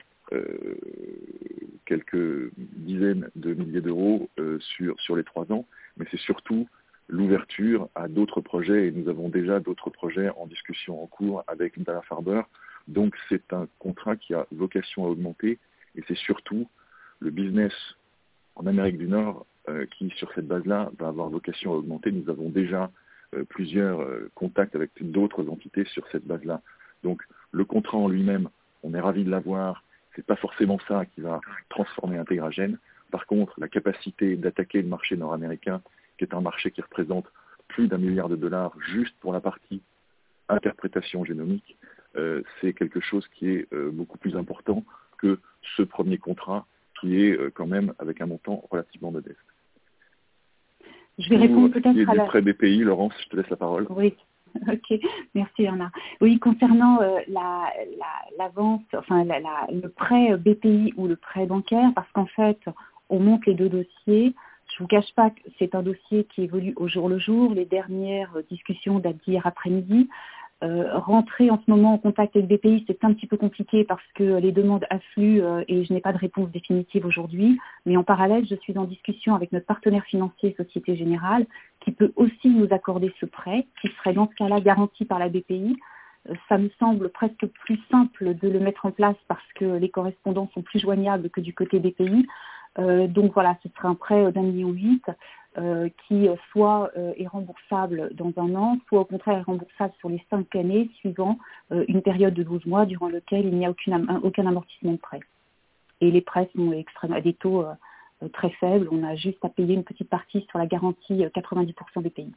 [SPEAKER 2] dizaines de milliers d'euros sur les 3 ans, mais c'est surtout l'ouverture à d'autres projets, et nous avons déjà d'autres projets en discussion en cours avec Dana Farber. Donc c'est un contrat qui a vocation à augmenter, et c'est surtout le business en Amérique du Nord qui, sur cette base-là, va avoir vocation à augmenter. Nous avons déjà plusieurs contacts avec d'autres entités sur cette base-là. Donc le contrat en lui-même, on est ravis de l'avoir. C'est pas forcément ça qui va transformer Integragen. Par contre, la capacité d'attaquer le marché nord-américain, qui est un marché qui représente plus d'1 milliard de dollars juste pour la partie interprétation génomique, c'est quelque chose qui est beaucoup plus important que ce premier contrat qui est quand même avec un montant relativement modeste.
[SPEAKER 3] Je vais répondre peut-être
[SPEAKER 2] à la... prêt BPI, Laurence, je te laisse la parole.
[SPEAKER 3] Oui, ok, merci Bernard. Oui, concernant l'avance, enfin le prêt BPI ou le prêt bancaire, parce qu'en fait, on monte les deux dossiers. Je ne vous cache pas que c'est un dossier qui évolue au jour le jour. Les dernières discussions datent d'hier après-midi. Rentrer en ce moment en contact avec BPI, c'est un petit peu compliqué parce que les demandes affluent et je n'ai pas de réponse définitive aujourd'hui. Mais en parallèle, je suis en discussion avec notre partenaire financier Société Générale qui peut aussi nous accorder ce prêt, qui serait dans ce cas-là garanti par la BPI. Ça me semble presque plus simple de le mettre en place parce que les correspondants sont plus joignables que du côté BPI. Donc voilà, ce serait un prêt d'1,8 million qui soit est remboursable dans un an, soit au contraire est remboursable sur les 5 années suivant une période de 12 mois durant laquelle il n'y a aucun amortissement de prêt. Et les prêts sont à des taux très faibles. On a juste à payer une petite partie sur la garantie 90% des pays.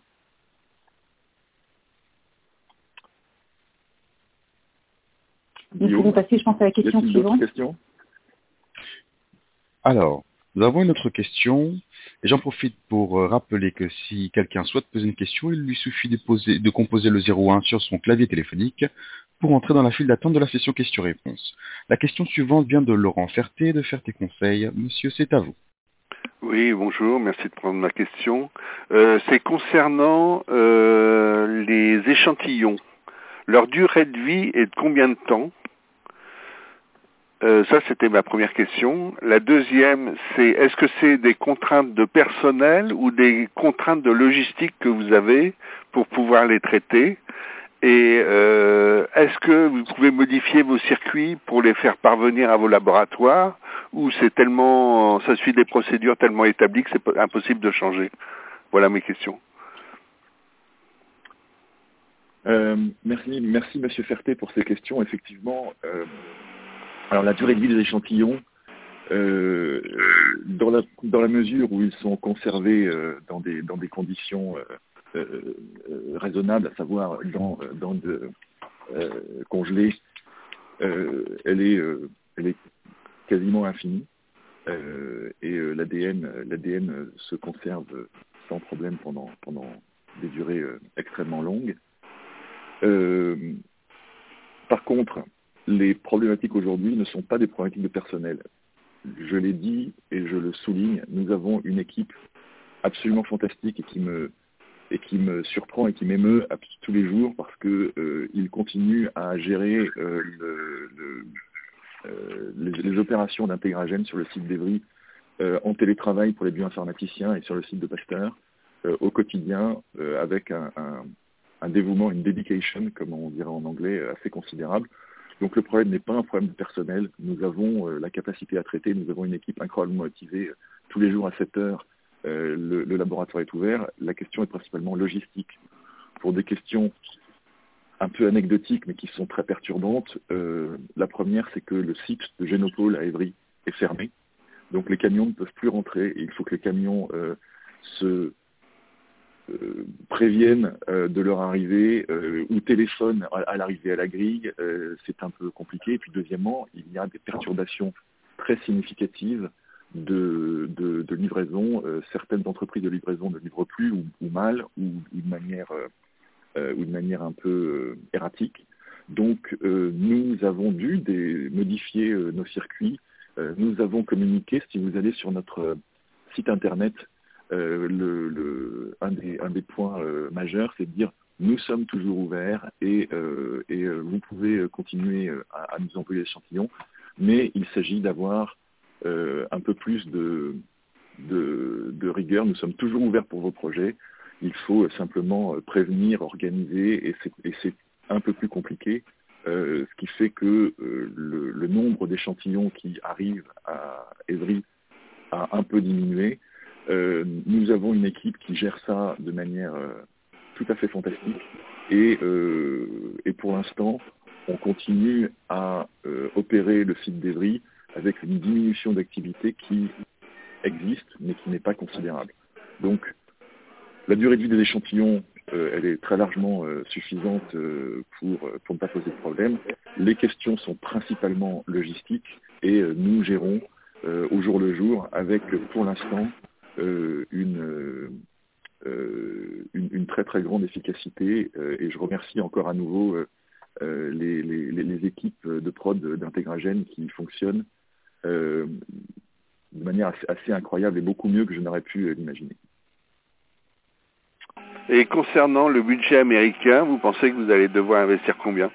[SPEAKER 3] Nous pouvons passer, je pense, à la question suivante.
[SPEAKER 1] Alors, nous avons une autre question, et j'en profite pour rappeler que si quelqu'un souhaite poser une question, il lui suffit de composer le 01 sur son clavier téléphonique pour entrer dans la file d'attente de la session questions-réponses. La question suivante vient de Laurent Ferté de Ferté Conseil. Monsieur, c'est à vous.
[SPEAKER 5] Oui, bonjour, merci de prendre ma question. C'est concernant les échantillons. Leur durée de vie est de combien de temps ? Ça, c'était ma première question. La deuxième, c'est est-ce que c'est des contraintes de personnel ou des contraintes de logistique que vous avez pour pouvoir les traiter ? Et est-ce que vous pouvez modifier vos circuits pour les faire parvenir à vos laboratoires ou ça suit des procédures tellement établies que c'est impossible de changer ? Voilà mes questions.
[SPEAKER 2] Merci Monsieur Ferté pour ces questions. Effectivement, alors la durée de vie des échantillons, dans la mesure où ils sont conservés dans des conditions raisonnables, à savoir dans de congelés, elle est quasiment infinie et l'ADN se conserve sans problème pendant des durées extrêmement longues. Par contre, les problématiques aujourd'hui ne sont pas des problématiques de personnel. Je l'ai dit et je le souligne, nous avons une équipe absolument fantastique et qui me surprend et qui m'émeut tous les jours parce que il continue à gérer les opérations d'intégragène sur le site d'Evry en télétravail pour les bioinformaticiens et sur le site de Pasteur au quotidien avec un dévouement, une dedication, comme on dirait en anglais, assez considérable. Donc le problème n'est pas un problème de personnel. Nous avons la capacité à traiter. Nous avons une équipe incroyablement motivée. Tous les jours à 7 heures, le laboratoire est ouvert. La question est principalement logistique. Pour des questions un peu anecdotiques, mais qui sont très perturbantes, la première, c'est que le site de Génopole à Évry est fermé. Donc les camions ne peuvent plus rentrer. Et il faut que les camions se préviennent de leur arrivée ou téléphonent à l'arrivée à la grille, c'est un peu compliqué. Et puis deuxièmement, il y a des perturbations très significatives de livraison. Certaines entreprises de livraison ne livrent plus ou mal ou de manière un peu erratique. Donc nous avons dû modifier nos circuits. Nous avons communiqué, si vous allez sur notre site internet, un des points majeurs, c'est de dire nous sommes toujours ouverts et vous pouvez continuer à nous envoyer l'échantillon, mais il s'agit d'avoir un peu plus de rigueur. Nous sommes toujours ouverts pour vos projets. Il faut simplement prévenir, organiser, et c'est un peu plus compliqué, ce qui fait que le nombre d'échantillons qui arrivent à Évry a un peu diminué. Nous avons une équipe qui gère ça de manière tout à fait fantastique et pour l'instant, on continue à opérer le site d'Evry avec une diminution d'activité qui existe mais qui n'est pas considérable. Donc, la durée de vie des échantillons, elle est très largement suffisante pour ne pas poser de problème. Les questions sont principalement logistiques et nous gérons au jour le jour avec, pour l'instant, une une très très grande efficacité et je remercie encore à nouveau les équipes de prod d'Integragène qui fonctionnent de manière assez incroyable et beaucoup mieux que je n'aurais pu l'imaginer.
[SPEAKER 5] Et concernant le budget américain, vous pensez que vous allez devoir investir combien?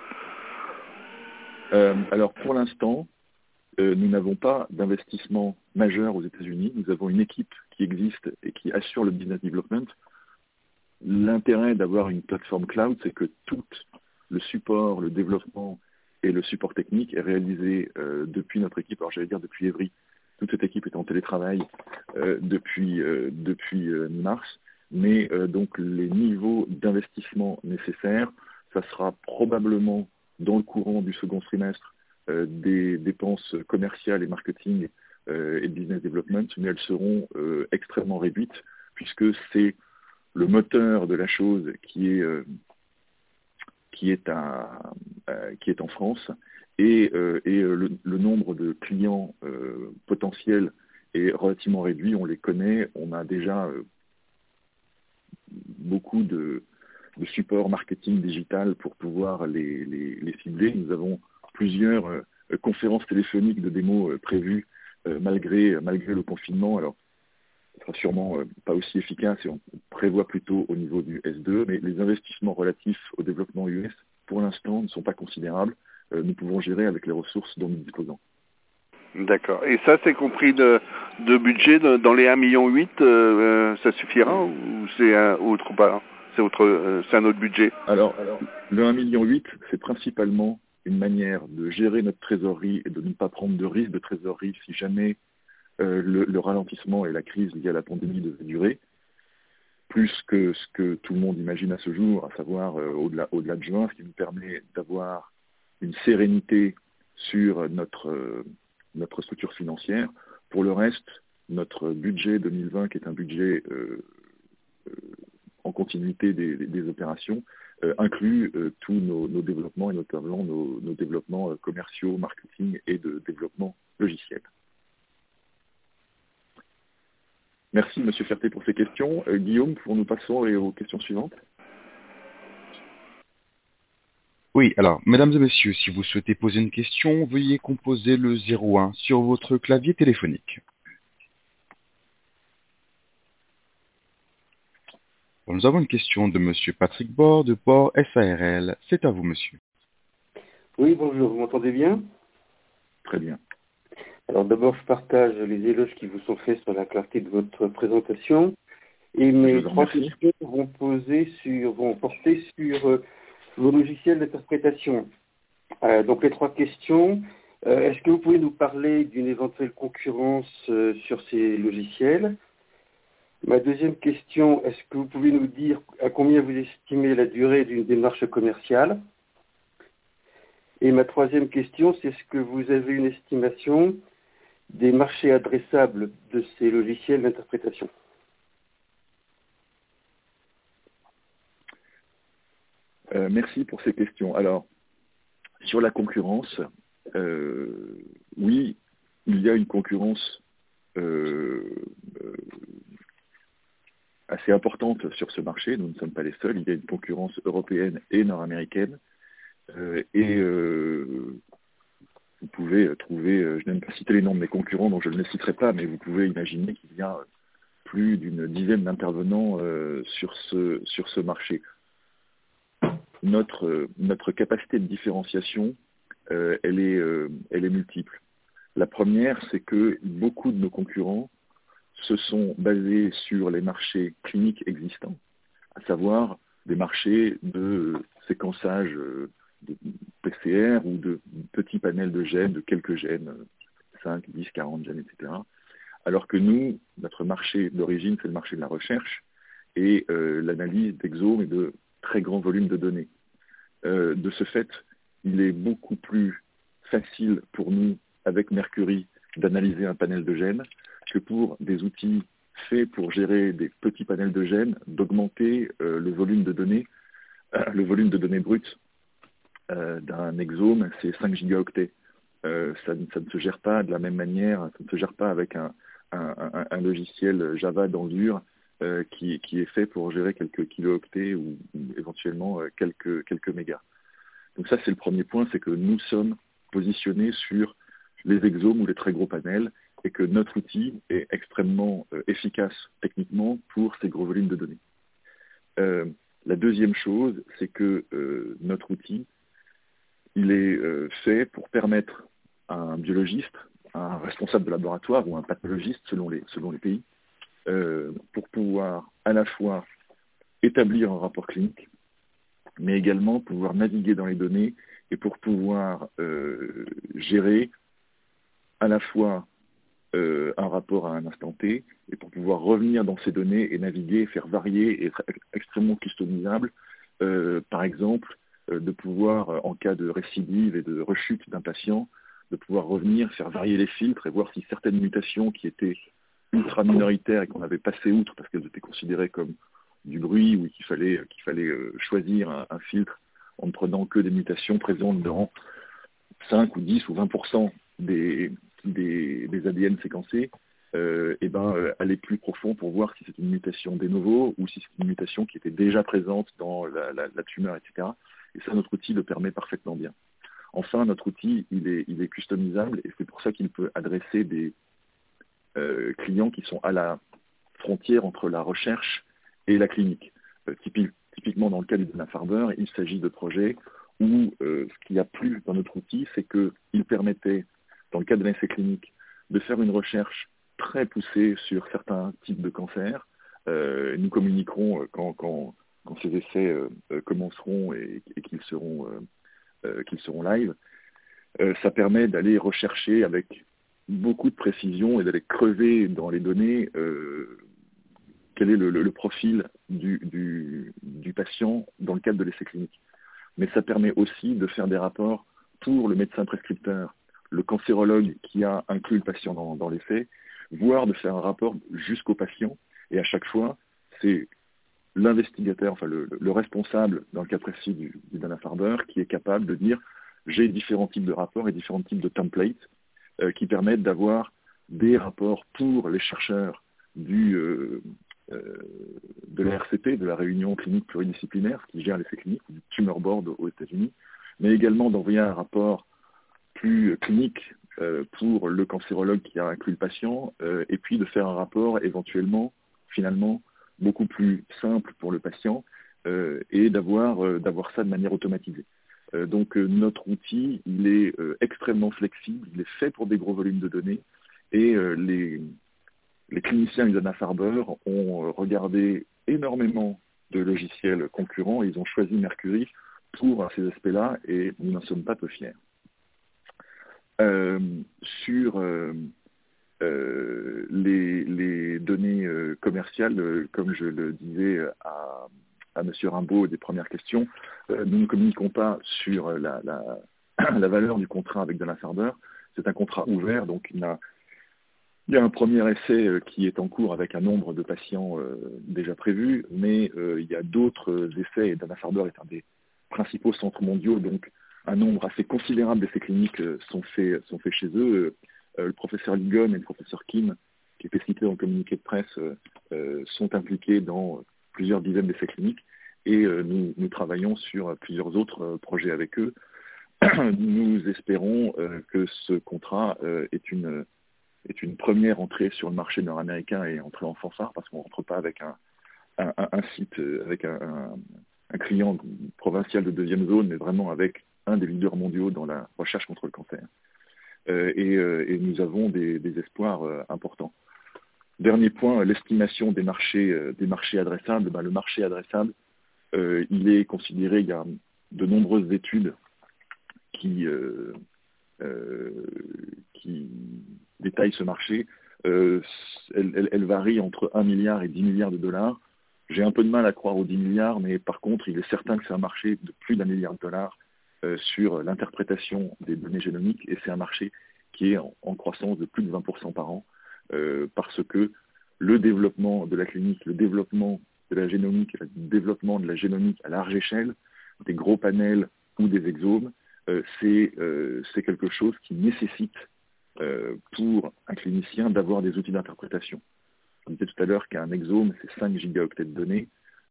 [SPEAKER 2] Alors pour l'instant, nous n'avons pas d'investissement majeur aux États-Unis. Nous avons une équipe qui existe et qui assure le business development. L'intérêt d'avoir une plateforme cloud, c'est que tout le support, le développement et le support technique est réalisé depuis notre équipe. Alors j'allais dire depuis Evry. Toute cette équipe est en télétravail depuis mi-mars. Mais donc les niveaux d'investissement nécessaires, ça sera probablement dans le courant du second trimestre des dépenses commerciales et marketing et business development, mais elles seront extrêmement réduites puisque c'est le moteur de la chose qui est en France et le nombre de clients potentiels est relativement réduit. On les connaît, on a déjà beaucoup de support marketing digital pour pouvoir les cibler. Nous avons plusieurs conférences téléphoniques de démos prévues malgré le confinement. Alors, ce sera sûrement pas aussi efficace et on prévoit plutôt au niveau du S2, mais les investissements relatifs au développement US, pour l'instant, ne sont pas considérables. Nous pouvons gérer avec les ressources dont nous disposons.
[SPEAKER 5] D'accord. Et ça, c'est compris de budget dans les 1,8 million, ça suffira ou c'est un autre pas? C'est un autre budget?
[SPEAKER 2] Alors, le 1,8 million, c'est principalement une manière de gérer notre trésorerie et de ne pas prendre de risque de trésorerie si jamais le ralentissement et la crise liée à la pandémie devaient durer, plus que ce que tout le monde imagine à ce jour, à savoir au-delà de juin, ce qui nous permet d'avoir une sérénité sur notre structure financière. Pour le reste, notre budget 2020, qui est un budget en continuité des opérations, inclut tous nos développements et notamment nos développements commerciaux, marketing et de développement logiciel. Merci M. Ferté pour ces questions. Guillaume, pour nous passer aux questions suivantes.
[SPEAKER 1] Oui, alors, mesdames et messieurs, si vous souhaitez poser une question, veuillez composer le 01 sur votre clavier téléphonique. Nous avons une question de monsieur Patrick Bord de Bord SARL. C'est à vous, monsieur.
[SPEAKER 6] Oui, bonjour, vous m'entendez bien?
[SPEAKER 2] Très bien.
[SPEAKER 6] Alors d'abord, je partage les éloges qui vous sont faits sur la clarté de votre présentation. Et mes trois questions vont porter sur vos logiciels d'interprétation. Donc les trois questions. Est-ce que vous pouvez nous parler d'une éventuelle concurrence sur ces logiciels? Ma deuxième question, est-ce que vous pouvez nous dire à combien vous estimez la durée d'une démarche commerciale? Et ma troisième question, c'est est-ce que vous avez une estimation des marchés adressables de ces logiciels d'interprétation?
[SPEAKER 2] Merci pour ces questions. Alors, sur la concurrence, oui, il y a une concurrence assez importante sur ce marché. Nous ne sommes pas les seuls. Il y a une concurrence européenne et nord-américaine. Vous pouvez trouver, je n'aime pas citer les noms de mes concurrents, donc je ne les citerai pas, mais vous pouvez imaginer qu'il y a plus d'une dizaine d'intervenants sur ce marché. Notre capacité de différenciation, elle est multiple. La première, c'est que beaucoup de nos concurrents se sont basés sur les marchés cliniques existants, à savoir des marchés de séquençage de PCR ou de petits panels de gènes, de quelques gènes, 5, 10, 40 gènes, etc. Alors que nous, notre marché d'origine, c'est le marché de la recherche et l'analyse d'exomes et de très grands volumes de données. De ce fait, il est beaucoup plus facile pour nous, avec Mercury, d'analyser un panel de gènes que pour des outils faits pour gérer des petits panels de gènes, d'augmenter le volume de données brutes d'un exome, c'est 5 gigaoctets. Ça ne se gère pas de la même manière, ça ne se gère pas avec un logiciel Java dans dur qui est fait pour gérer quelques kilo-octets ou éventuellement quelques mégas. Donc ça, c'est le premier point, c'est que nous sommes positionnés sur les exomes ou les très gros panels et que notre outil est extrêmement efficace techniquement pour ces gros volumes de données. La deuxième chose, c'est que notre outil, il est fait pour permettre à un biologiste, à un responsable de laboratoire ou un pathologiste selon les pays, pour pouvoir à la fois établir un rapport clinique, mais également pouvoir naviguer dans les données et pour pouvoir gérer à la fois un rapport à un instant T et pour pouvoir revenir dans ces données et naviguer, faire varier et être extrêmement customisable, par exemple, de pouvoir, en cas de récidive et de rechute d'un patient, de pouvoir revenir, faire varier les filtres et voir si certaines mutations qui étaient ultra minoritaires et qu'on avait passé outre parce qu'elles étaient considérées comme du bruit ou qu'il fallait choisir un filtre en ne prenant que des mutations présentes dans 5 ou 10 ou 20% des ADN séquencés, aller plus profond pour voir si c'est une mutation de novo ou si c'est une mutation qui était déjà présente dans la tumeur, etc. Et ça, notre outil le permet parfaitement bien. Enfin, notre outil, il est customisable et c'est pour ça qu'il peut adresser des clients qui sont à la frontière entre la recherche et la clinique. Typiquement, dans le cas du Dana-Farber, il s'agit de projets où ce qu'il y a plus dans notre outil, c'est qu'il permettait, dans le cas de l'essai clinique, de faire une recherche très poussée sur certains types de cancers. Nous communiquerons quand ces essais commenceront et qu'ils seront live. Ça permet d'aller rechercher avec beaucoup de précision et d'aller creuser dans les données quel est le profil du patient dans le cadre de l'essai clinique. Mais ça permet aussi de faire des rapports pour le médecin prescripteur, le cancérologue qui a inclus le patient dans l'essai, voire de faire un rapport jusqu'au patient. Et à chaque fois, c'est l'investigateur, enfin le responsable, dans le cas précis du Dana-Farber, qui est capable de dire j'ai différents types de rapports et différents types de templates qui permettent d'avoir des rapports pour les chercheurs de la RCP, de la Réunion clinique pluridisciplinaire, qui gère l'essai clinique, du Tumor Board aux États-Unis, mais également d'envoyer un rapport plus clinique pour le cancérologue qui a inclus le patient, et puis de faire un rapport éventuellement, finalement, beaucoup plus simple pour le patient, et d'avoir ça de manière automatisée. Donc notre outil, il est extrêmement flexible, il est fait pour des gros volumes de données, et les cliniciens du Dana-Farber ont regardé énormément de logiciels concurrents et ils ont choisi Mercury pour ces aspects-là et nous n'en sommes pas peu fiers. Sur les données commerciales, comme je le disais à M. Rimbaud des premières questions, nous ne communiquons pas sur la valeur du contrat avec Dana-Farber. C'est un contrat ouvert, donc il y a un premier essai qui est en cours avec un nombre de patients déjà prévus, mais il y a d'autres essais, et Dana-Farber est un des principaux centres mondiaux, donc un nombre assez considérable d'essais cliniques sont faits chez eux. Le professeur Ligon et le professeur Kim, qui étaient cités dans le communiqué de presse, sont impliqués dans plusieurs dizaines d'essais cliniques, et nous travaillons sur plusieurs autres projets avec eux. Nous espérons que ce contrat est une première entrée sur le marché nord-américain et entrée en fanfare, parce qu'on ne rentre pas avec un site, avec un client provincial de deuxième zone, mais vraiment avec un des leaders mondiaux dans la recherche contre le cancer. Et nous avons des espoirs importants. Dernier point, l'estimation des marchés adressables. Le marché adressable, il est considéré, il y a de nombreuses études qui détaillent ce marché. Elle varie entre 1 milliard et 10 milliards de dollars. J'ai un peu de mal à croire aux 10 milliards, mais par contre, il est certain que c'est un marché de plus d'1 milliard de dollars sur l'interprétation des données génomiques, et c'est un marché qui est en croissance de plus de 20% par an, parce que le développement de la clinique, le développement de la génomique, le développement de la génomique à large échelle, des gros panels ou des exomes, c'est quelque chose qui nécessite pour un clinicien d'avoir des outils d'interprétation. Je disais tout à l'heure qu'un exome, c'est 5 gigaoctets de données.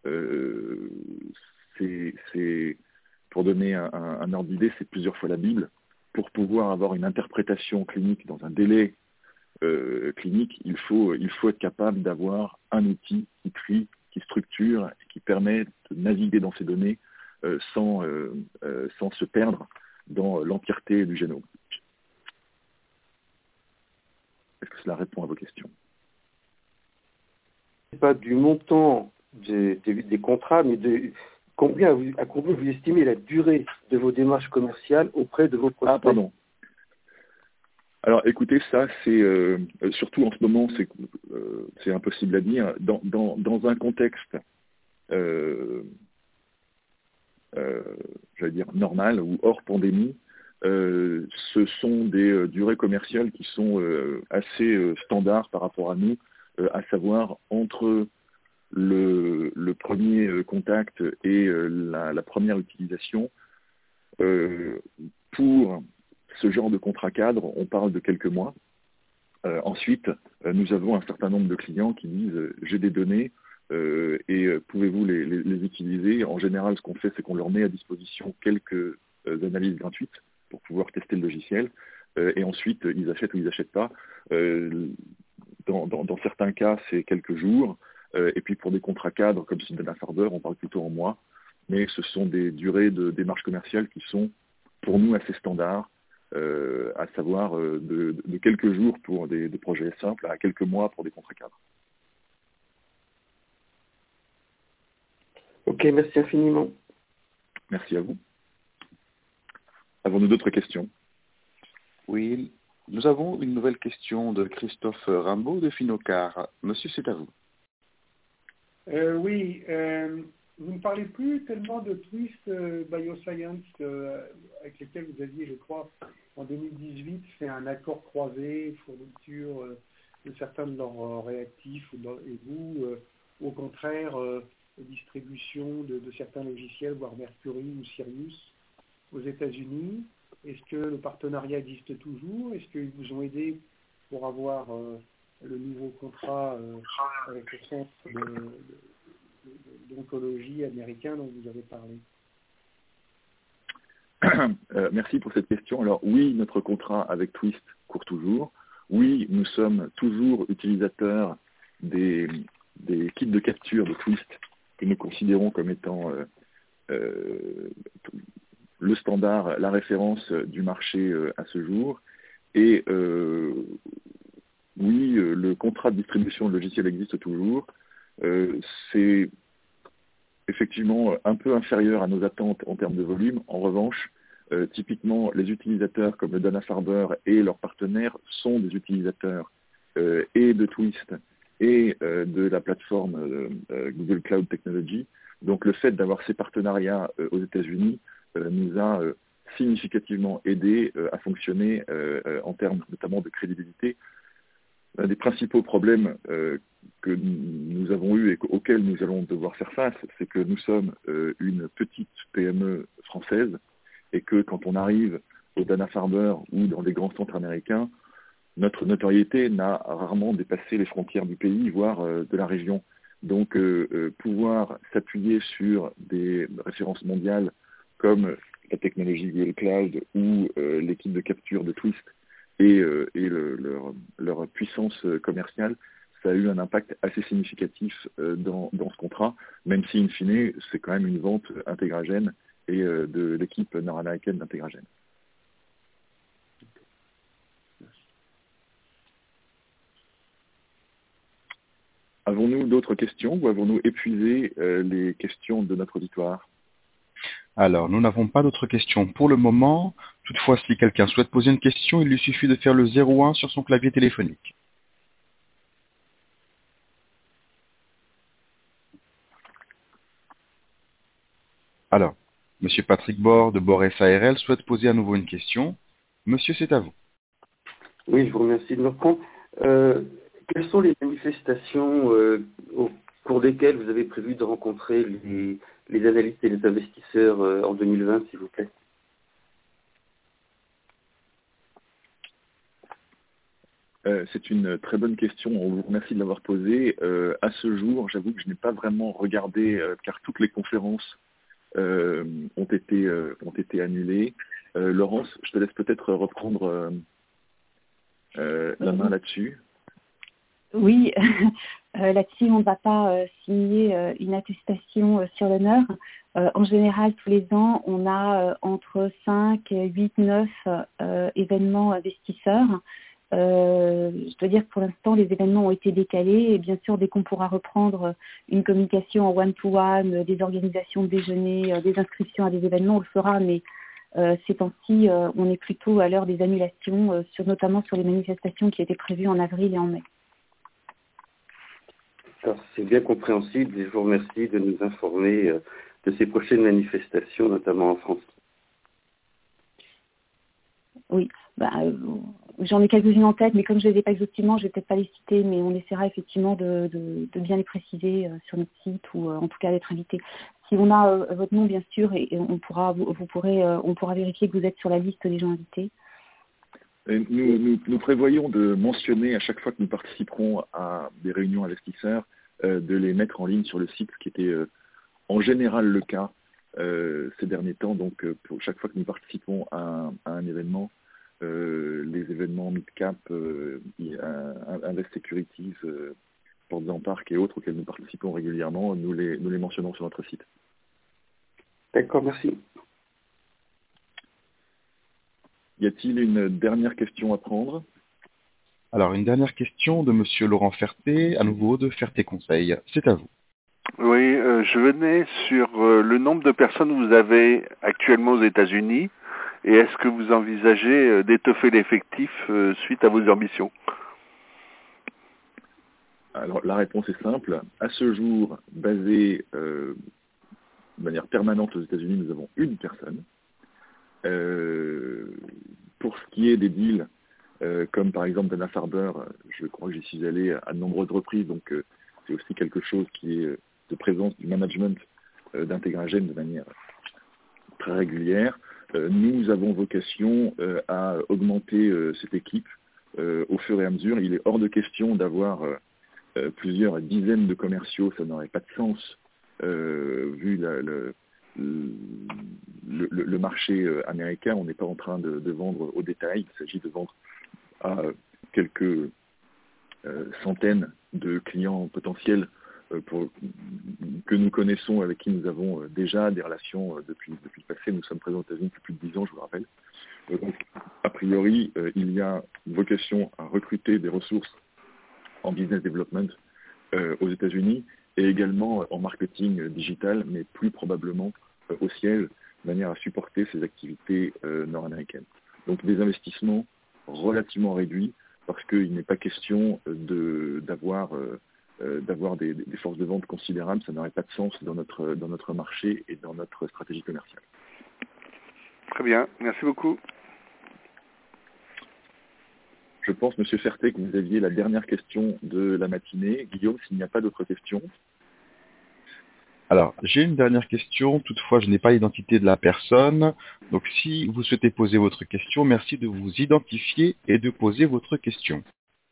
[SPEAKER 2] C'est pour donner un ordre d'idée, c'est plusieurs fois la Bible. Pour pouvoir avoir une interprétation clinique dans un délai clinique, il faut être capable d'avoir un outil qui trie, qui structure, et qui permet de naviguer dans ces données sans se perdre dans l'entièreté du génome. Est-ce que cela répond à vos questions?
[SPEAKER 6] Pas du montant des contrats, mais à combien vous estimez la durée de vos démarches commerciales auprès de vos prospects?
[SPEAKER 2] Ah, pardon. Alors, écoutez, ça, c'est surtout en ce moment, c'est impossible à dire. Dans un contexte, j'allais dire normal ou hors pandémie, ce sont des durées commerciales qui sont assez standards par rapport à nous, à savoir entre le premier contact et la première utilisation. Pour ce genre de contrat cadre, on parle de quelques mois. Ensuite, nous avons un certain nombre de clients qui disent j'ai des données et pouvez-vous les utiliser. En général, ce qu'on fait, c'est qu'on leur met à disposition quelques analyses gratuites pour pouvoir tester le logiciel. Et ensuite, ils achètent ou ils n'achètent pas. Dans certains cas, c'est quelques jours. Et puis pour des contrats cadres, comme celui de Dana-Farber, on parle plutôt en mois. Mais ce sont des durées de démarche commerciale qui sont, pour nous, assez standards, à savoir de quelques jours pour des projets simples à quelques mois pour des contrats cadres.
[SPEAKER 6] Ok, merci infiniment.
[SPEAKER 2] Merci à vous. Avons-nous d'autres questions?
[SPEAKER 1] Oui, nous avons une nouvelle question de Christophe Rimbaud de Finocar. Monsieur, c'est à vous.
[SPEAKER 4] Oui, vous ne parlez plus tellement de Twist Bioscience avec lesquels vous aviez, je crois, en 2018, fait un accord croisé, fourniture de certains de leurs réactifs, et vous, au contraire, distribution de certains logiciels, voire Mercury ou Sirius, aux États-Unis. Est-ce que le partenariat existe toujours? Est-ce qu'ils vous ont aidé pour avoir le nouveau contrat avec le centre d'oncologie américain dont vous avez parlé?
[SPEAKER 2] Merci pour cette question. Alors oui, notre contrat avec Twist court toujours. Oui, nous sommes toujours utilisateurs des kits de capture de Twist que nous considérons comme étant le standard, la référence du marché à ce jour. Et oui, le contrat de distribution de logiciels existe toujours. C'est effectivement un peu inférieur à nos attentes en termes de volume. En revanche, typiquement, les utilisateurs comme le Dana-Farber et leurs partenaires sont des utilisateurs et de Twist et de la plateforme Google Cloud Technology. Donc le fait d'avoir ces partenariats aux États-Unis nous a significativement aidé à fonctionner en termes notamment de crédibilité. L'un des principaux problèmes que nous avons eus et auxquels nous allons devoir faire face, c'est que nous sommes une petite PME française et que quand on arrive au Dana-Farber ou dans les grands centres américains, notre notoriété n'a rarement dépassé les frontières du pays, voire de la région. Donc pouvoir s'appuyer sur des références mondiales comme la technologie Google Cloud ou l'équipe de capture de Twist et leur puissance commerciale, ça a eu un impact assez significatif dans ce contrat, même si, in fine, c'est quand même une vente Integragen et de l'équipe nord-américaine d'Integragen. Avons-nous d'autres questions ou avons-nous épuisé les questions de notre auditoire?
[SPEAKER 1] Alors, nous n'avons pas d'autres questions pour le moment. Toutefois, si quelqu'un souhaite poser une question, il lui suffit de faire le 01 sur son clavier téléphonique. Alors, Monsieur Patrick Bord de Bord SARL souhaite poser à nouveau une question. Monsieur, c'est à vous.
[SPEAKER 6] Oui, je vous remercie de me reprendre. Quelles sont les manifestations au cours desquelles vous avez prévu de rencontrer les analystes et les investisseurs en 2020, s'il vous plaît?
[SPEAKER 2] C'est une très bonne question. On vous remercie de l'avoir posée. À ce jour, j'avoue que je n'ai pas vraiment regardé, car toutes les conférences ont été annulées. Laurence, je te laisse peut-être reprendre la main là-dessus.
[SPEAKER 3] Oui, là-dessus, on ne va pas signer une attestation sur l'honneur. En général, tous les ans, on a entre 5, 8, 9 événements investisseurs. Je dois dire que pour l'instant, les événements ont été décalés et bien sûr, dès qu'on pourra reprendre une communication en one-to-one, des organisations de déjeuner, des inscriptions à des événements, on le fera, mais ces temps-ci, on est plutôt à l'heure des annulations, notamment sur les manifestations qui étaient prévues en avril et en mai.
[SPEAKER 6] Alors, c'est bien compréhensible et je vous remercie de nous informer de ces prochaines manifestations, notamment en France.
[SPEAKER 3] Oui, j'en ai quelques-unes en tête, mais comme je ne les ai pas exhaustivement, je ne vais peut-être pas les citer, mais on essaiera effectivement de bien les préciser sur notre site ou en tout cas d'être invité. Si on a votre nom, bien sûr, et on pourra vérifier que vous êtes sur la liste des gens invités.
[SPEAKER 2] Nous prévoyons de mentionner à chaque fois que nous participerons à des réunions investisseurs, de les mettre en ligne sur le site, ce qui était en général le cas ces derniers temps. Donc pour chaque fois que nous participons à un événement, les événements mid-cap, Invest Securities, Portes en Parc et autres auxquels nous participons régulièrement, nous les mentionnons sur notre site.
[SPEAKER 6] D'accord, merci.
[SPEAKER 2] Y a-t-il une dernière question à prendre?
[SPEAKER 1] Alors, une dernière question de Monsieur Laurent Ferté, à nouveau de Ferté Conseil. C'est à vous.
[SPEAKER 5] Oui, je venais sur le nombre de personnes que vous avez actuellement aux États-Unis et est-ce que vous envisagez d'étoffer l'effectif suite à vos ambitions?
[SPEAKER 2] Alors, la réponse est simple. À ce jour, basé de manière permanente aux États-Unis, nous avons une personne. Pour ce qui est des deals, comme par exemple Dana Farber, je crois que j'y suis allé à de nombreuses reprises, donc c'est aussi quelque chose qui est de présence du management d'Integragen de manière très régulière. Nous avons vocation à augmenter cette équipe au fur et à mesure. Il est hors de question d'avoir plusieurs dizaines de commerciaux, ça n'aurait pas de sens vu le marché américain. On n'est pas en train de vendre au détail, il s'agit de vendre à quelques centaines de clients potentiels que nous connaissons, avec qui nous avons déjà des relations depuis le passé. Nous sommes présents aux États-Unis depuis plus de 10 ans, je vous le rappelle. Donc, a priori, il y a une vocation à recruter des ressources en business development aux États-Unis et également en marketing digital, mais plus probablement au siège, de manière à supporter ces activités nord-américaines. Donc des investissements relativement réduits, parce qu'il n'est pas question d'avoir des forces de vente considérables. Ça n'aurait pas de sens dans notre marché et dans notre stratégie commerciale.
[SPEAKER 5] Très bien, merci beaucoup.
[SPEAKER 2] Je pense, Monsieur Ferté, que vous aviez la dernière question de la matinée. Guillaume, s'il n'y a pas d'autres questions.
[SPEAKER 1] Alors, j'ai une dernière question. Toutefois, je n'ai pas l'identité de la personne. Donc, si vous souhaitez poser votre question, merci de vous identifier et de poser votre question.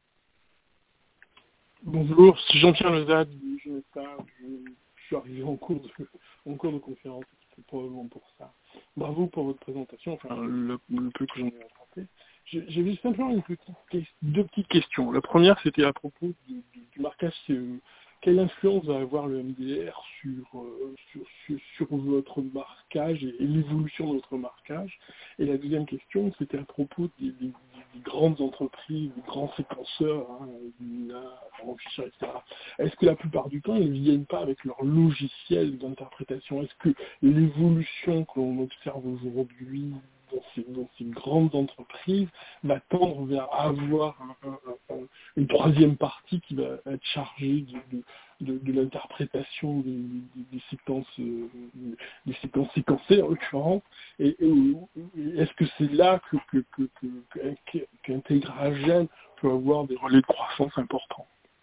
[SPEAKER 7] Bonjour, c'est Jean-Pierre Lezade du Genesta. Je suis arrivé en cours de conférence, c'est probablement pour ça. Bravo pour votre présentation, enfin le peu que j'en ai apporté. J'avais simplement deux petites questions. La première, c'était à propos du marquage CE. Quelle influence va avoir le MDR sur votre marquage et l'évolution de votre marquage? Et la deuxième question, c'était à propos des grandes entreprises, des grands séquenceurs, enrichisseurs, etc. Est-ce que la plupart du temps, ils ne viennent pas avec leur logiciel d'interprétation? Est-ce que l'évolution que l'on observe aujourd'hui dans ces grandes entreprises va tendre vers avoir une troisième partie qui va être chargée de l'interprétation des séquences séquencées en l'occurrence, et est-ce que c'est là qu'Integragen peut avoir des relais de croissance importants?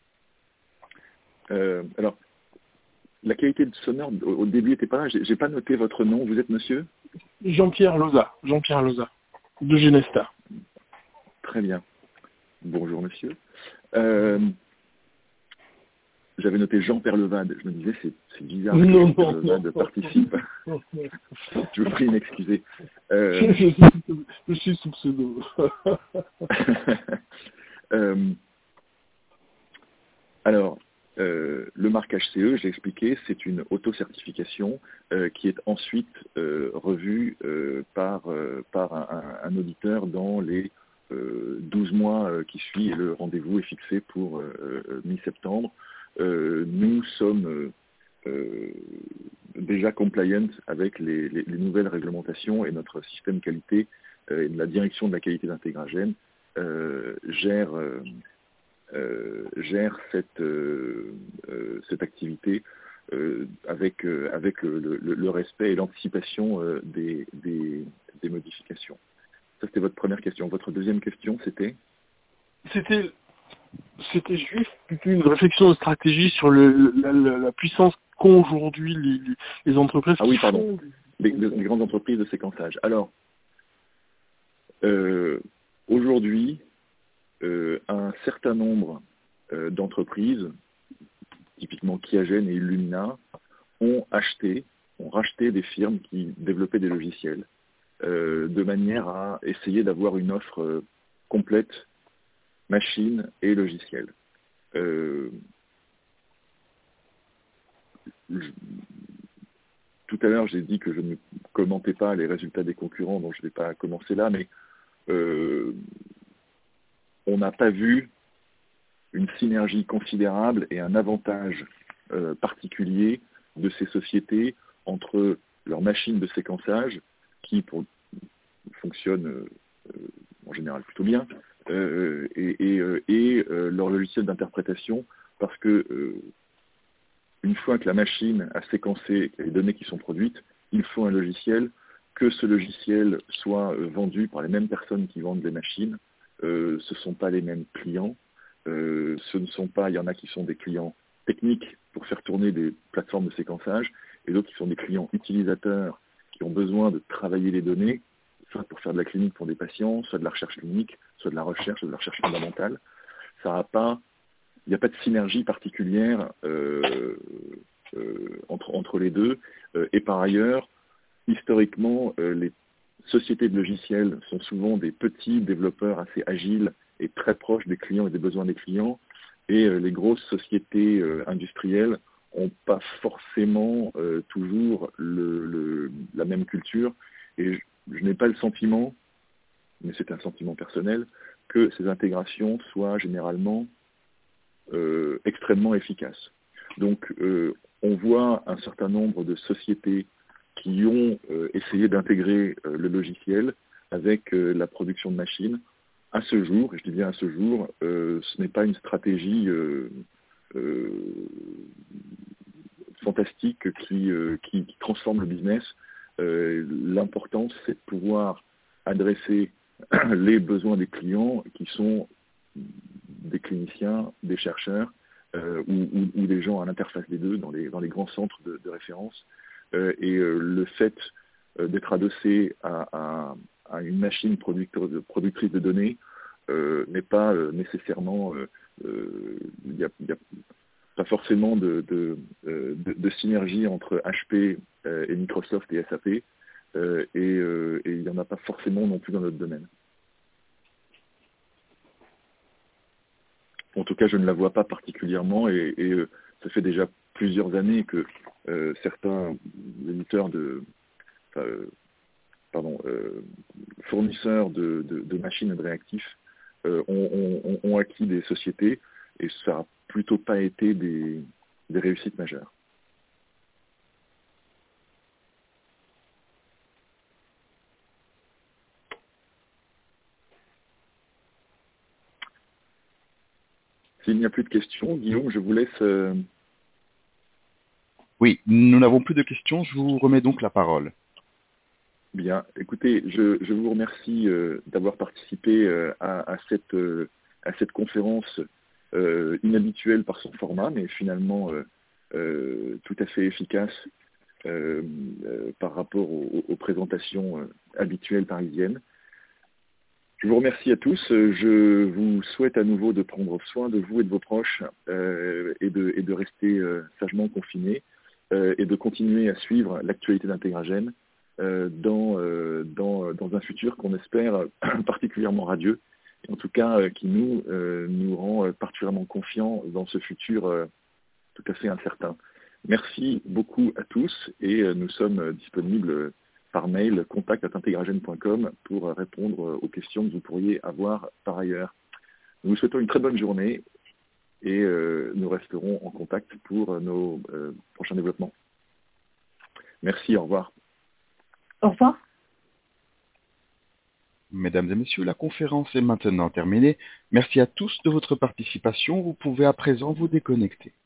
[SPEAKER 2] Alors, la qualité de sonore au début n'était pas là. J'ai pas noté votre nom. Vous êtes monsieur? Jean-Pierre
[SPEAKER 7] Loza, de Genesta.
[SPEAKER 2] Très bien. Bonjour monsieur. J'avais noté Jean Perlevade. Je me disais, c'est bizarre que Jean Perlevade participe. Je vous prie de m'excuser.
[SPEAKER 7] Je suis sous pseudo.
[SPEAKER 2] Alors, le marquage CE, j'ai expliqué, c'est une auto-certification qui est ensuite revue par un auditeur dans les 12 mois qui suivent, et le rendez-vous est fixé pour mi-septembre. Nous sommes déjà compliant avec les nouvelles réglementations, et notre système qualité et la direction de la qualité d'Integragen gère cette activité avec le respect et l'anticipation des modifications. Ça, c'était votre première question. Votre deuxième question, c'était
[SPEAKER 7] C'était juste une réflexion de stratégie sur la puissance qu'ont aujourd'hui les entreprises.
[SPEAKER 2] Ah oui, pardon. Les grandes entreprises de séquençage. Alors, aujourd'hui, un certain nombre d'entreprises, typiquement Qiagen et Illumina, ont racheté des firmes qui développaient des logiciels, de manière à essayer d'avoir une offre complète, machine et logiciel. Tout à l'heure, j'ai dit que je ne commentais pas les résultats des concurrents, donc je ne vais pas commencer là, mais on n'a pas vu une synergie considérable et un avantage particulier de ces sociétés entre leurs machines de séquençage, qui fonctionnent en général plutôt bien, et leur logiciel d'interprétation, parce que une fois que la machine a séquencé les données qui sont produites, il faut un logiciel, que ce logiciel soit vendu par les mêmes personnes qui vendent les machines. Ce ne sont pas les mêmes clients. Il y en a qui sont des clients techniques pour faire tourner des plateformes de séquençage, et d'autres qui sont des clients utilisateurs qui ont besoin de travailler les données, soit pour faire de la clinique pour des patients, soit de la recherche clinique, soit de la recherche fondamentale. Il n'y a pas de synergie particulière entre les deux. Et par ailleurs, historiquement, les sociétés de logiciels sont souvent des petits développeurs assez agiles et très proches des clients et des besoins des clients. Et les grosses sociétés industrielles n'ont pas forcément toujours la même culture. Et je n'ai pas le sentiment, mais c'est un sentiment personnel, que ces intégrations soient généralement extrêmement efficaces. Donc on voit un certain nombre de sociétés qui ont essayé d'intégrer le logiciel avec la production de machines. À ce jour, et je dis bien à ce jour, ce n'est pas une stratégie fantastique qui transforme le business. L'important, c'est de pouvoir adresser les besoins des clients qui sont des cliniciens, des chercheurs ou des gens à l'interface des deux dans les grands centres de référence. Le fait d'être adossé à une machine productrice de données n'est pas nécessairement, il n'y a pas forcément de synergie entre HP et Microsoft et SAP, et il n'y en a pas forcément non plus dans notre domaine. En tout cas, je ne la vois pas particulièrement, et ça fait déjà plusieurs années que certains éditeurs fournisseurs de machines et de réactifs ont acquis des sociétés, et ça n'a plutôt pas été des réussites majeures. S'il n'y a plus de questions, Guillaume, je vous laisse...
[SPEAKER 1] Oui, nous n'avons plus de questions, je vous remets donc la parole.
[SPEAKER 2] Bien, écoutez, je vous remercie d'avoir participé à cette conférence inhabituelle par son format, mais finalement tout à fait efficace par rapport aux présentations habituelles parisiennes. Je vous remercie à tous. Je vous souhaite à nouveau de prendre soin de vous et de vos proches et de rester sagement confinés et de continuer à suivre l'actualité d'Intégragène dans un futur qu'on espère particulièrement radieux, et en tout cas qui nous rend particulièrement confiants dans ce futur tout à fait incertain. Merci beaucoup à tous et nous sommes disponibles par mail contact@integragène.com pour répondre aux questions que vous pourriez avoir par ailleurs. Nous vous souhaitons une très bonne journée et nous resterons en contact pour nos prochains développements. Merci, au revoir.
[SPEAKER 3] Au revoir.
[SPEAKER 1] Mesdames et messieurs, la conférence est maintenant terminée. Merci à tous de votre participation. Vous pouvez à présent vous déconnecter.